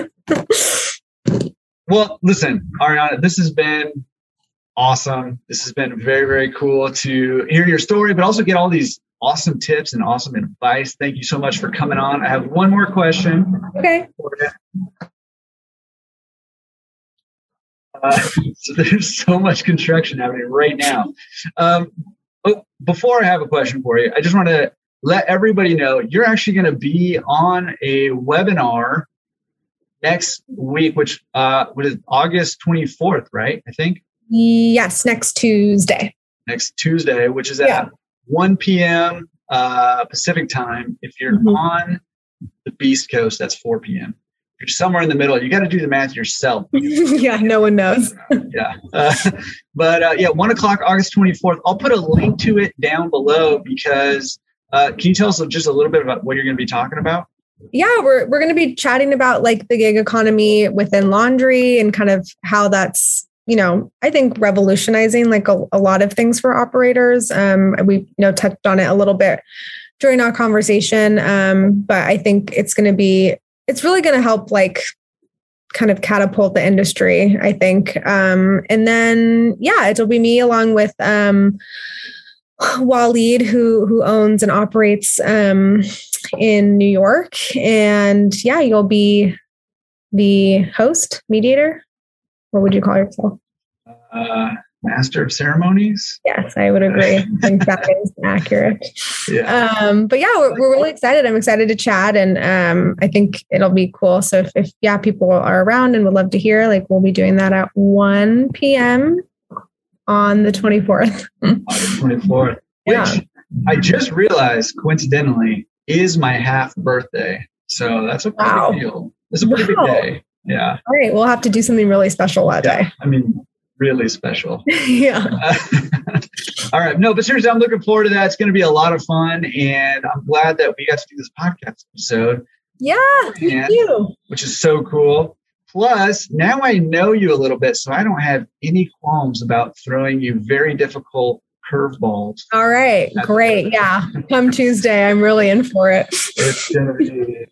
Well, listen, Ariana, this has been awesome. This has been very, very cool to hear your story, but also get all these awesome tips and awesome advice. Thank you so much for coming on. I have one more question. Okay. Uh, so there's so much construction happening right now. Um, oh, before I have a question for you, I just want to let everybody know you're actually going to be on a webinar next week, which uh, what is August twenty-fourth, right? I think. Yes, next Tuesday. Next Tuesday, which is at yeah. one p.m. Uh, Pacific time. If you're mm-hmm. on the Beast Coast, that's four p.m. If you're somewhere in the middle, you got to do the math yourself. Yeah, no one knows. yeah. Uh, but uh, yeah, one o'clock, August twenty-fourth. I'll put a link to it down below because uh, can you tell us just a little bit about what you're going to be talking about? Yeah, we're we're going to be chatting about like the gig economy within laundry and kind of how that's, you know, I think revolutionizing like a, a lot of things for operators. Um, we, you know, touched on it a little bit during our conversation. Um, but I think it's going to be, it's really going to help like kind of catapult the industry, I think. Um, and then, yeah, it'll be me along with um, Waleed, who, who owns and operates um, in New York. And yeah, you'll be the host, mediator. What would you call yourself? Uh, master of ceremonies? Yes, I would agree. I think that is accurate. Yeah. Um, but yeah, we're, we're really excited. I'm excited to chat and um, I think it'll be cool. So if, if, yeah, people are around and would love to hear, like we'll be doing that at one p.m. on the twenty-fourth. On the twenty-fourth, Yeah. Which I just realized coincidentally is my half birthday. So that's a pretty Wow. big deal. It's a pretty Wow. big day. Yeah. All right. We'll have to do something really special that yeah. day. I mean, really special. Yeah. All right. No, but seriously, I'm looking forward to that. It's going to be a lot of fun. And I'm glad that we got to do this podcast episode. Yeah. And, Thank you. which is so cool. Plus, now I know you a little bit, so I don't have any qualms about throwing you very difficult curveballs. All right. Great. Yeah. Come Tuesday. I'm really in for it. It's going to be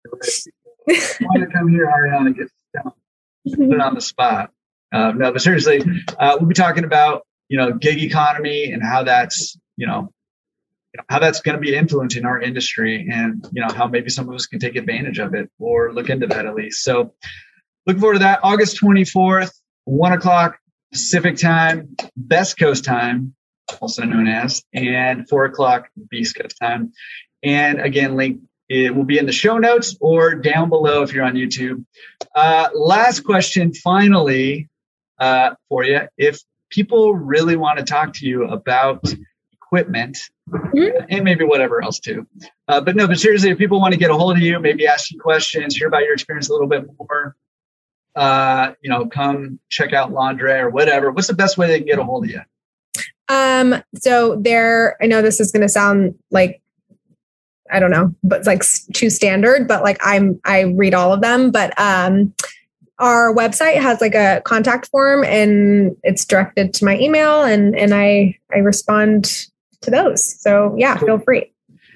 I want to come here, Ariana, get down, put it on the spot. Uh, no, but seriously, uh, we'll be talking about, you know, gig economy and how that's, you know, you know how that's going to be influencing our industry and, you know, how maybe some of us can take advantage of it or look into that at least. So looking forward to that. August twenty-fourth, one o'clock Pacific time, Best Coast time, also known as, and four o'clock Beast Coast time. And again, link it will be in the show notes or down below if you're on YouTube. Uh, last question, finally, uh, for you. If people really want to talk to you about equipment mm-hmm. and maybe whatever else too, uh, but no, but seriously, if people want to get a hold of you, maybe ask you questions, hear about your experience a little bit more, uh, you know, come check out Laundry or whatever. What's the best way they can get a hold of you? Um, so there, I know this is going to sound like, I don't know, but it's like too standard, but like I'm, I read all of them, but, um, our website has like a contact form, and it's directed to my email, and and I I respond to those. So yeah, Cool. feel free.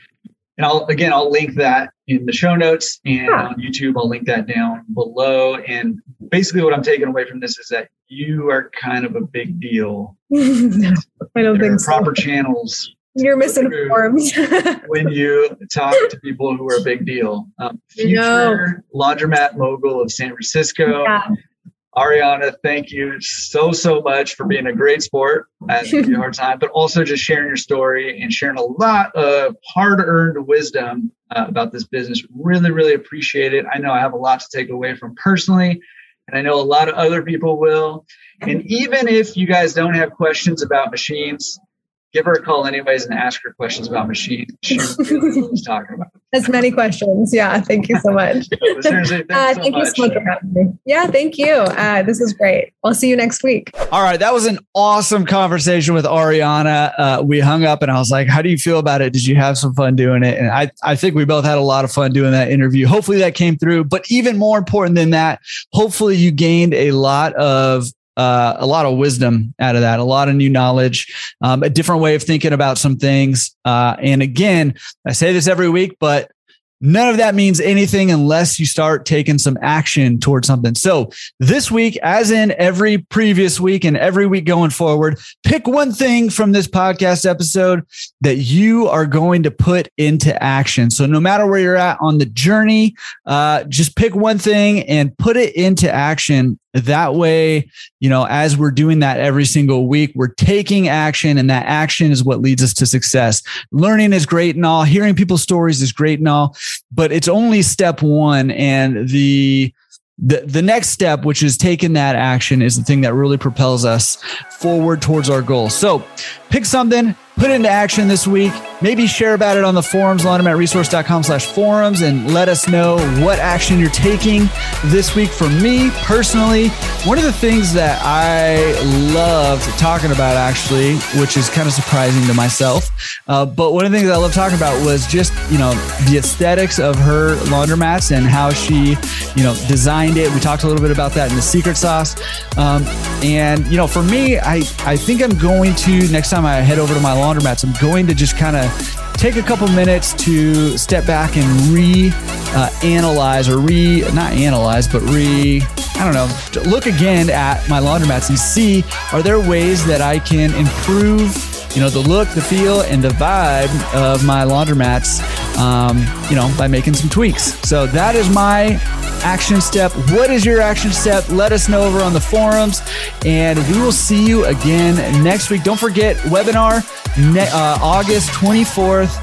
And I'll, again, I'll link that in the show notes, and Yeah. on YouTube, I'll link that down below. And basically what I'm taking away from this is that you are kind of a big deal. No, I don't There are think so. proper channels You're misinformed. when you talk to people who are a big deal. Um, future No. laundromat mogul of San Francisco. Yeah. Ariana, thank you so, so much for being a great sport at a hard time, but also just sharing your story and sharing a lot of hard-earned wisdom uh, about this business. Really, really appreciate it. I know I have a lot to take away from personally, and I know a lot of other people will. And even if you guys don't have questions about machines, give her a call anyways and ask her questions about machines. She really knows what she's talking about. As many questions. Yeah. Thank you so much. But seriously, thanks Uh, so thank you much. so much for having me. Yeah. Thank you. Uh, this is great. I'll see you next week. All right. That was an awesome conversation with Ariana. Uh, we hung up and I was like, how do you feel about it? Did you have some fun doing it? And I, I think we both had a lot of fun doing that interview. Hopefully that came through. But even more important than that, hopefully you gained a lot of Uh, a lot of wisdom out of that, a lot of new knowledge, um, a different way of thinking about some things. Uh, and again, I say this every week, but none of that means anything unless you start taking some action towards something. So this week, as in every previous week and every week going forward, pick one thing from this podcast episode that you are going to put into action. So no matter where you're at on the journey, uh, just pick one thing and put it into action. That way, you know, as we're doing that every single week, we're taking action, and that action is what leads us to success. Learning is great and all. Hearing people's stories is great and all, but it's only step one. And the The, the next step, which is taking that action, is the thing that really propels us forward towards our goal. So pick something, put it into action this week. Maybe share about it on the forums, laundromatresource.com slash forums, and let us know what action you're taking this week. For me personally, one of the things that I loved talking about, actually, which is kind of surprising to myself, uh, but one of the things I love talking about was just, you know, the aesthetics of her laundromats and how she, you know, designed it. We talked a little bit about that in the secret sauce. Um, and, you know, for me, I, I think I'm going to, next time I head over to my laundromats, I'm going to just kind of take a couple minutes to step back and re uh, analyze or re, not analyze, but re, I don't know, look again at my laundromats and see, are there ways that I can improve, you know, the look, the feel, and the vibe of my laundromats, um, you know, by making some tweaks. So that is my action step. What is your action step? Let us know over on the forums, and we will see you again next week. Don't forget, webinar ne- uh, August twenty-fourth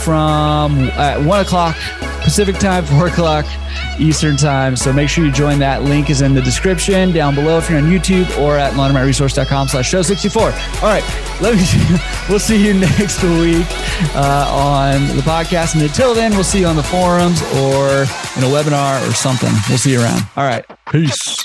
from uh, one o'clock Pacific time, four o'clock Eastern time. So make sure you join that. Link is in the description down below if you're on YouTube, or at laundromatresource.com slash show 64. All right, let me see. We'll see you next week uh, on the podcast. And until then, we'll see you on the forums or in a webinar or something. We'll see you around. All right. Peace.